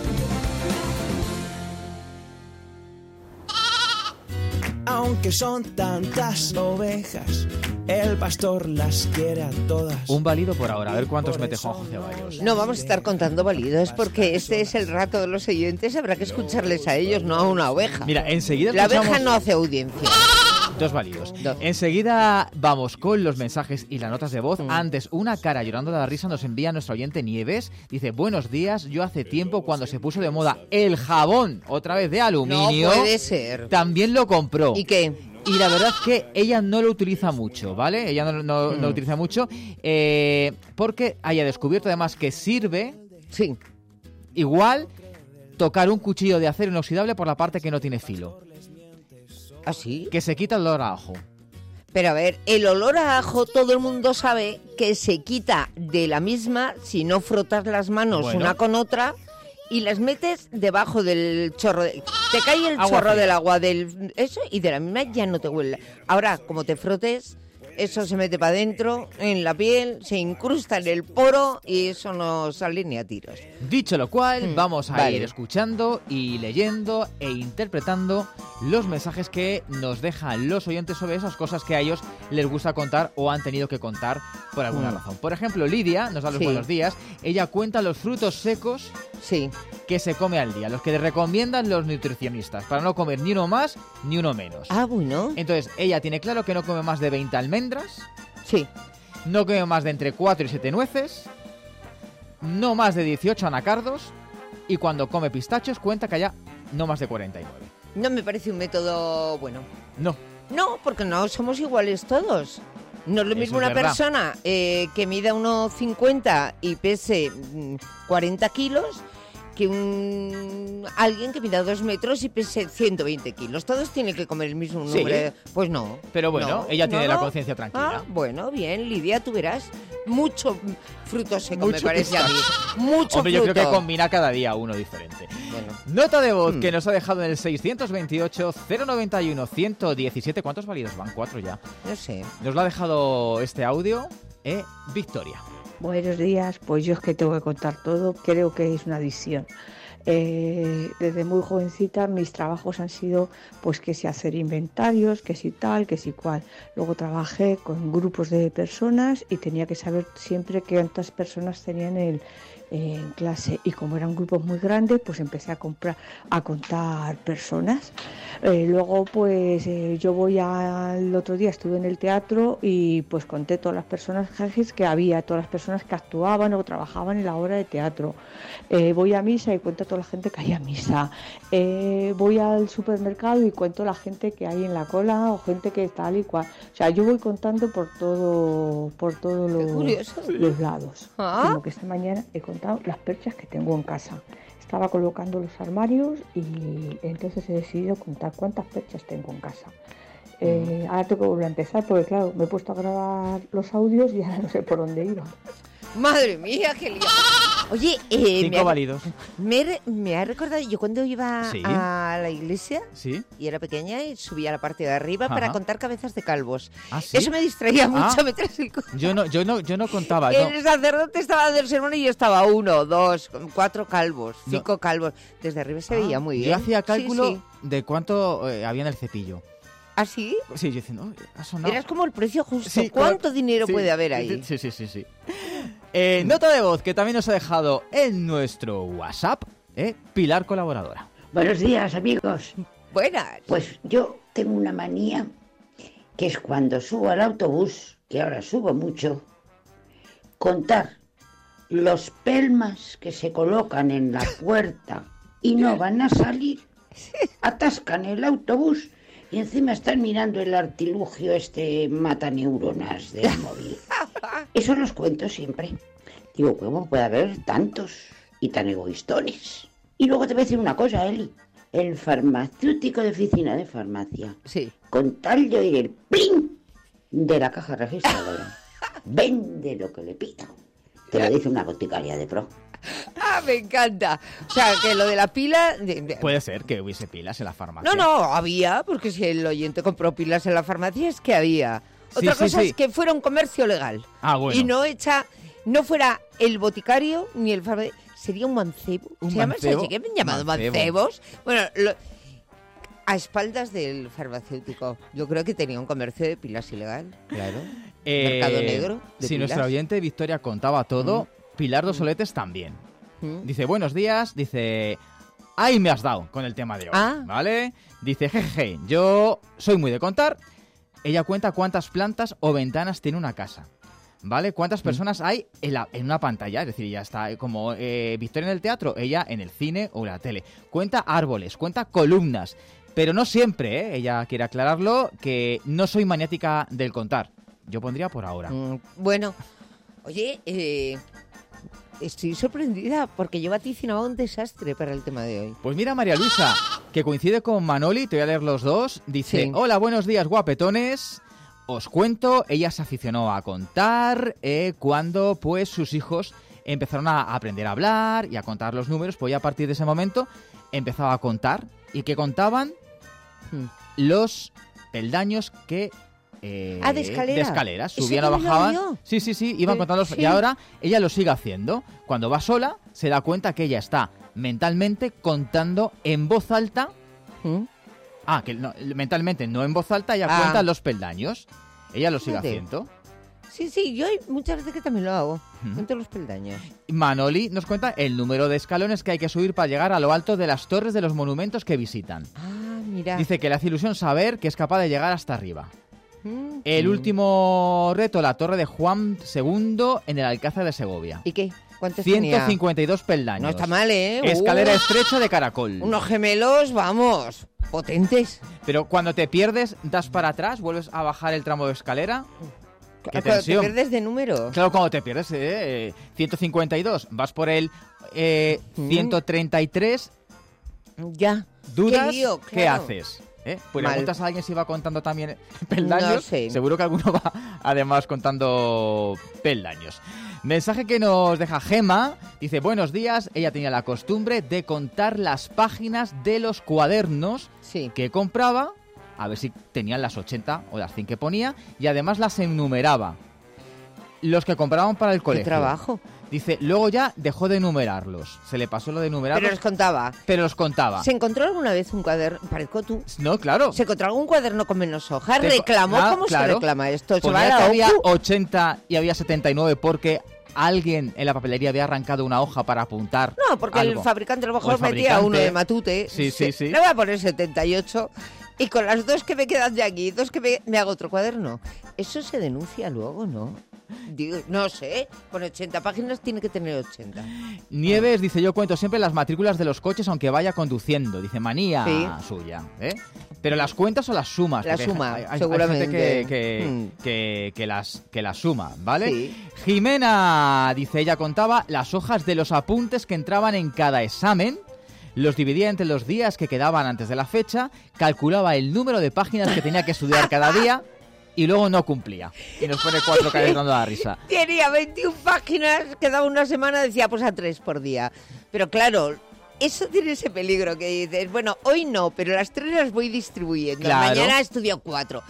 Aunque son tantas ovejas, el pastor las quiere a todas. Un válido por ahora, a ver cuántos mete Juanjo Ceballos. No vamos a estar contando válidos porque este es el rato de los oyentes, habrá que escucharles a ellos, no a una oveja. Mira, enseguida La escuchamos- oveja no hace audiencia. Dos válidos. Enseguida vamos con los mensajes y las notas de voz. Mm. Antes, una cara llorando de la risa nos envía nuestro oyente Nieves. Dice, buenos días, yo hace tiempo cuando se puso de moda el jabón, otra vez de aluminio. No puede ser. También lo compró. ¿Y qué? Y la verdad es que ella no lo utiliza mucho, ¿vale? Ella no, no- no Mm. lo utiliza mucho eh, porque haya descubierto además que sirve sí. igual tocar un cuchillo de acero inoxidable por la parte que no tiene filo. ¿Ah, sí? Que se quita el olor a ajo. Pero a ver, el olor a ajo todo el mundo sabe que se quita de la misma si no frotas las manos Bueno. una con otra y las metes debajo del chorro. De, te cae el Agua chorro fría. del agua del eso y de la misma ya no te huele. Ahora, como te frotes, eso se mete para adentro, en la piel, se incrusta en el poro y eso no sale ni a tiros. Dicho lo cual, Mm, vamos a vale. ir escuchando y leyendo e interpretando los mensajes que nos dejan los oyentes sobre esas cosas que a ellos les gusta contar o han tenido que contar por alguna Mm. razón. Por ejemplo, Lidia nos da los Sí. buenos días. Ella cuenta los frutos secos Sí. que se come al día, los que le recomiendan los nutricionistas, para no comer ni uno más ni uno menos. Ah, bueno. Entonces, ella tiene claro que no come más de veinte almendras. Sí. No come más de entre cuatro y siete nueces. No más de dieciocho anacardos. Y cuando come pistachos, cuenta que haya no más de cuarenta y nueve. No me parece un método bueno. No. No, porque no somos iguales todos. No es lo Eso mismo es una verdad. persona eh, que mida uno cincuenta y pese mm, cuarenta kilos que un alguien que mida dos metros y pese ciento veinte kilos. Todos tienen que comer el mismo Sí. número. de- Pues no. Pero bueno, No, ella no, tiene la no. conciencia tranquila. Ah, bueno, bien, Lidia, tú verás. Mucho fruto seco, Mucho me parece a mí. pistacho. Mucho Hombre, yo fruto. creo que combina cada día uno diferente. Bueno. Nota de voz Mm. que nos ha dejado en el seiscientos veintiocho, cero noventa y uno, ciento diecisiete. ¿Cuántos válidos van? Cuatro ya. No sé. Nos lo ha dejado este audio, eh, Victoria. Buenos días, pues yo es que tengo que contar todo, creo que es una adicción. Eh, desde muy jovencita mis trabajos han sido pues que si hacer inventarios, que si tal, que si cual. Luego trabajé con grupos de personas y tenía que saber siempre cuántas personas tenían el, eh, en clase, y como eran grupos muy grandes pues empecé a comprar a contar personas. Eh, luego pues eh, yo voy al otro día estuve en el teatro y pues conté todas las personas que había, todas las personas que actuaban o trabajaban en la obra de teatro. Eh, voy a misa y cuento a toda la gente que hay a misa. Eh, voy al supermercado y cuento a la gente que hay en la cola o gente que tal y cual. O sea, yo voy contando por todo, por todos los, curioso. los lados. Ah. Como que esta mañana he contado las perchas que tengo en casa. Estaba colocando los armarios y entonces he decidido contar cuántas perchas tengo en casa. Eh, ahora tengo que volver a empezar porque claro, me he puesto a grabar los audios y ahora no sé por dónde iba. Madre mía, qué lío. Oye, eh, Cinco me, ha, válidos. me, re- me ha recordado, yo cuando iba Sí. a la iglesia Sí. y era pequeña y subía a la parte de arriba Ajá. para contar cabezas de calvos. ¿Ah, sí? Eso me distraía Ah. mucho. Mientras el, co- Yo no, yo no, yo no contaba. No. el sacerdote estaba dando el sermón y yo estaba uno, dos, cuatro calvos, No. cinco calvos. Desde arriba se Ah, veía muy bien. Yo hacía Sí, cálculo sí. de cuánto eh, había en el cepillo. ¿Ah, sí? Sí, yo diciendo, "Oye, ha sonado". Eras como el precio justo. Sí, ¿Cuánto claro. dinero Sí, puede haber ahí? Sí, sí, sí, sí. Eh, nota de voz que también nos ha dejado en nuestro WhatsApp, eh, Pilar Colaboradora. Buenos días, amigos. Buenas. Pues yo tengo una manía que es cuando subo al autobús, que ahora subo mucho, contar los pelmas que se colocan en la puerta y no van a salir, atascan el autobús y encima están mirando el artilugio este mata neuronas del móvil. Eso los cuento siempre. Digo, ¿cómo puede haber tantos y tan egoístones? Y luego te voy a decir una cosa, Eli. El farmacéutico de oficina de farmacia, sí, con tal de oír el plin de la caja registradora, vende lo que le pidan. Te lo dice una boticaria de pro. Ah, me encanta. O sea, que lo de la pila... de- de- Puede ser que hubiese pilas en la farmacia. No, no, había, porque si el oyente compró pilas en la farmacia es que había. Sí, Otra sí, cosa sí. es que fuera un comercio legal. Ah, bueno. Y no hecha, no fuera el boticario ni el farmacéutico. Sería un mancebo. Un ¿Se llama mancebo. así? ¿Qué me han llamado Mancebo. mancebos? Bueno, lo- a espaldas del farmacéutico. Yo creo que tenía un comercio de pilas ilegal, claro. Eh, Mercado negro de Si pilas. nuestra oyente Victoria contaba todo, Pilar Dos Soletes también. Mm. Dice, buenos días, dice, ahí me has dado con el tema de hoy, Ah. ¿vale? Dice, jejeje, yo soy muy de contar. Ella cuenta cuántas plantas o ventanas tiene una casa, ¿vale? Cuántas personas hay en, la- en una pantalla, es decir, ella está como eh, Victoria en el teatro, ella en el cine o en la tele. Cuenta árboles, cuenta columnas, pero no siempre, ¿eh? Ella quiere aclararlo, que no soy maniática del contar. Yo pondría por ahora. Mm, bueno, oye, eh, estoy sorprendida porque yo vaticinaba un desastre para el tema de hoy. Pues mira, María Luisa, que coincide con Manoli, te voy a leer los dos. Dice, Sí. hola, buenos días, guapetones. Os cuento, ella se aficionó a contar eh, cuando pues sus hijos empezaron a aprender a hablar y a contar los números, pues ya a partir de ese momento empezaba a contar. ¿Y que contaban? Hmm. Los peldaños que... eh, Ah, de escalera. de escaleras, Eso subían o también lo bajaban. hago yo. Sí, sí, sí, iban Sí, contando los... sí. Y ahora ella lo sigue haciendo. Cuando va sola, se da cuenta que ella está mentalmente contando en voz alta. ¿Mm? Ah, que no, mentalmente no en voz alta, ella Ah. cuenta los peldaños. Ella lo sigue Fíjate. haciendo. Sí, sí, yo hay muchas veces que también lo hago, uh-huh. entre los peldaños. Manoli nos cuenta el número de escalones que hay que subir para llegar a lo alto de las torres de los monumentos que visitan. Ah, mira. Dice que le hace ilusión saber que es capaz de llegar hasta arriba. Uh-huh. El último reto, la torre de Juan segundo en el Alcázar de Segovia. ¿Y qué? ¿Cuántos ciento cincuenta y dos tenía? peldaños. No está mal, ¿eh? Escalera uh, estrecha de caracol. Unos gemelos, vamos, potentes. Pero cuando te pierdes, das para atrás, vuelves a bajar el tramo de escalera. ¡Qué cuando tensión! ¿Te pierdes de número? Claro, cuando te pierdes, ¿eh? ciento cincuenta y dos. Vas por el eh, ciento treinta y tres. Ya. ¿Dudas? Qué lío, claro. ¿Qué haces? ¿Eh? Pues Mal. preguntas a alguien si va contando también peldaños. No sé. Seguro que alguno va además contando peldaños. Mensaje que nos deja Gema. Dice, buenos días. Ella tenía la costumbre de contar las páginas de los cuadernos sí. que compraba, a ver si tenían las ochenta o las cien que ponía, y además las enumeraba. Los que compraban para el colegio. ¡Qué trabajo! Dice, luego ya dejó de enumerarlos. Se le pasó lo de enumerarlos. Pero los contaba. Pero los contaba. ¿Se encontró alguna vez un cuaderno? Parezco tú. No, claro. ¿Se encontró algún cuaderno con menos hojas? Te... ¿Reclamó? Ah, ¿Cómo claro. se reclama esto? ¿Se Ponía va a la que había O Q? ochenta y había setenta y nueve porque alguien en la papelería había arrancado una hoja para apuntar. No, porque algo. el fabricante a lo mejor el metía fabricante... uno de Matute. Sí, sí, sí. Le voy a poner setenta y ocho. Y con las dos que me quedan de aquí, dos que me, me hago otro cuaderno. Eso se denuncia luego, ¿no? Digo, no sé, con ochenta páginas tiene que tener ochenta. Nieves dice, yo cuento siempre las matrículas de los coches aunque vaya conduciendo. Dice, manía sí. suya. ¿eh? Pero las cuentas o las sumas. La suma, hay, hay, seguramente. Hay gente que, que, mm. que, que, las, que las suma, ¿vale? Sí. Jimena, dice, ella contaba las hojas de los apuntes que entraban en cada examen. Los dividía entre los días que quedaban antes de la fecha, calculaba el número de páginas que tenía que estudiar cada día y luego no cumplía. Y nos pone cuatro caras dando la risa. Tenía veintiuna páginas, quedaba una semana, decía pues a tres por día. Pero claro, eso tiene ese peligro que dices, bueno, hoy no, pero las tres las voy distribuyendo. Claro. Mañana estudio cuatro.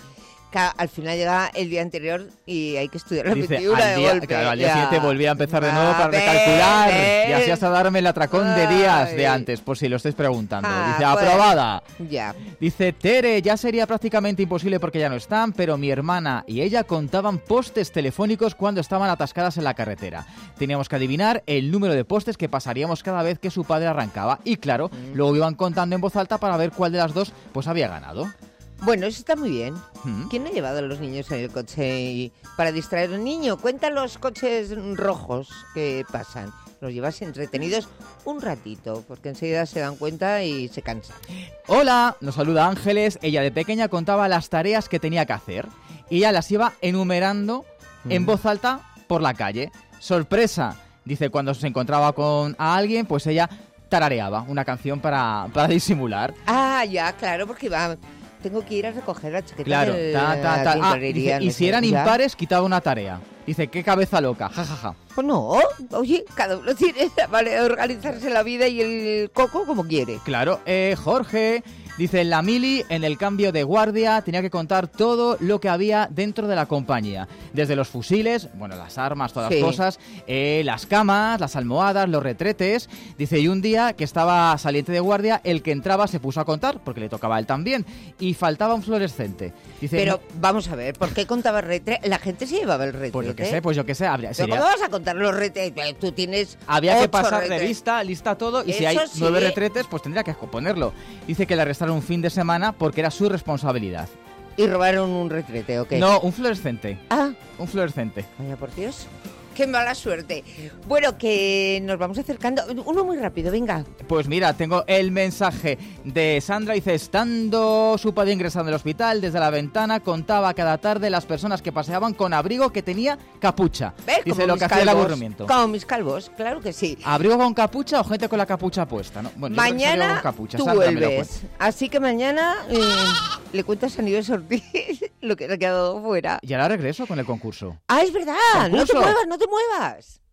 Al final llega el día anterior y hay que estudiar la Dice, veintiuna al de día, golpe. claro, al día ya. siguiente volví a empezar de nuevo A para ver, recalcular ver. y así hasta darme el atracón de días de Ay. antes, por si lo estáis preguntando. Ah, Dice, pues, aprobada. Ya. Dice, Tere, ya sería prácticamente imposible porque ya no están, pero mi hermana y ella contaban postes telefónicos cuando estaban atascadas en la carretera. Teníamos que adivinar el número de postes que pasaríamos cada vez que su padre arrancaba. Y claro, mm. luego iban contando en voz alta para ver cuál de las dos pues había ganado. Bueno, eso está muy bien. ¿Mm? ¿Quién ha llevado a los niños en el coche y para distraer al niño? Cuenta los coches rojos que pasan. Los llevas entretenidos un ratito, porque enseguida se dan cuenta y se cansan. Hola, nos saluda Ángeles. Ella de pequeña contaba las tareas que tenía que hacer y ella las iba enumerando mm. en voz alta por la calle. Sorpresa, dice, cuando se encontraba con a alguien, pues ella tarareaba una canción para, para disimular. Ah, ya, claro, porque va... Tengo que ir a recoger la chaqueta claro, del, ta, ta, ta. Ah, dice, no y sé, si eran ya. impares, quitaba una tarea. Dice, qué cabeza loca, jajaja. Ja, ja. Pues no, oye, cada uno tiene la manera de organizarse la vida y el coco como quiere. Claro, eh, Jorge... Dice, la mili, en el cambio de guardia, tenía que contar todo lo que había dentro de la compañía. Desde los fusiles, bueno, las armas, todas sí. las cosas, eh, las camas, las almohadas, los retretes. Dice, y un día que estaba saliente de guardia, el que entraba se puso a contar, porque le tocaba a él también, y faltaba un fluorescente. Dice, pero vamos a ver, ¿por qué contaba retrete? La gente se llevaba el retrete. Pues yo qué sé, pues yo qué sé. Habría, ¿Pero sería... cómo vas a contar los retretes? Tú tienes Había ocho que pasar retretes. revista, lista todo, y Eso si hay sí. nueve retretes, pues tendría que ponerlo. Dice que le arrestaron un fin de semana porque era su responsabilidad. ¿Y robaron un retrete o qué? No, un fluorescente. Ah. Un fluorescente. Vaya por Dios. Qué mala suerte. Bueno, que nos vamos acercando. Uno muy rápido, venga. Pues mira, tengo el mensaje de Sandra. Dice, estando su padre ingresado en el hospital, desde la ventana contaba cada tarde las personas que paseaban con abrigo que tenía capucha. ¿Ves? Dice, Como lo mis que hacía el calvos. aburrimiento. Como mis calvos, claro que sí. ¿Abrigo con capucha o gente con la capucha puesta? ¿No? Bueno, mañana con capucha. tú Sandra, me lo vuelves. Así que mañana eh, le cuentas a Nieves Ortiz lo que le ha quedado fuera. Y ahora regreso con el concurso. Ah, es verdad. ¿Concurso? No te muevas, no te muevas.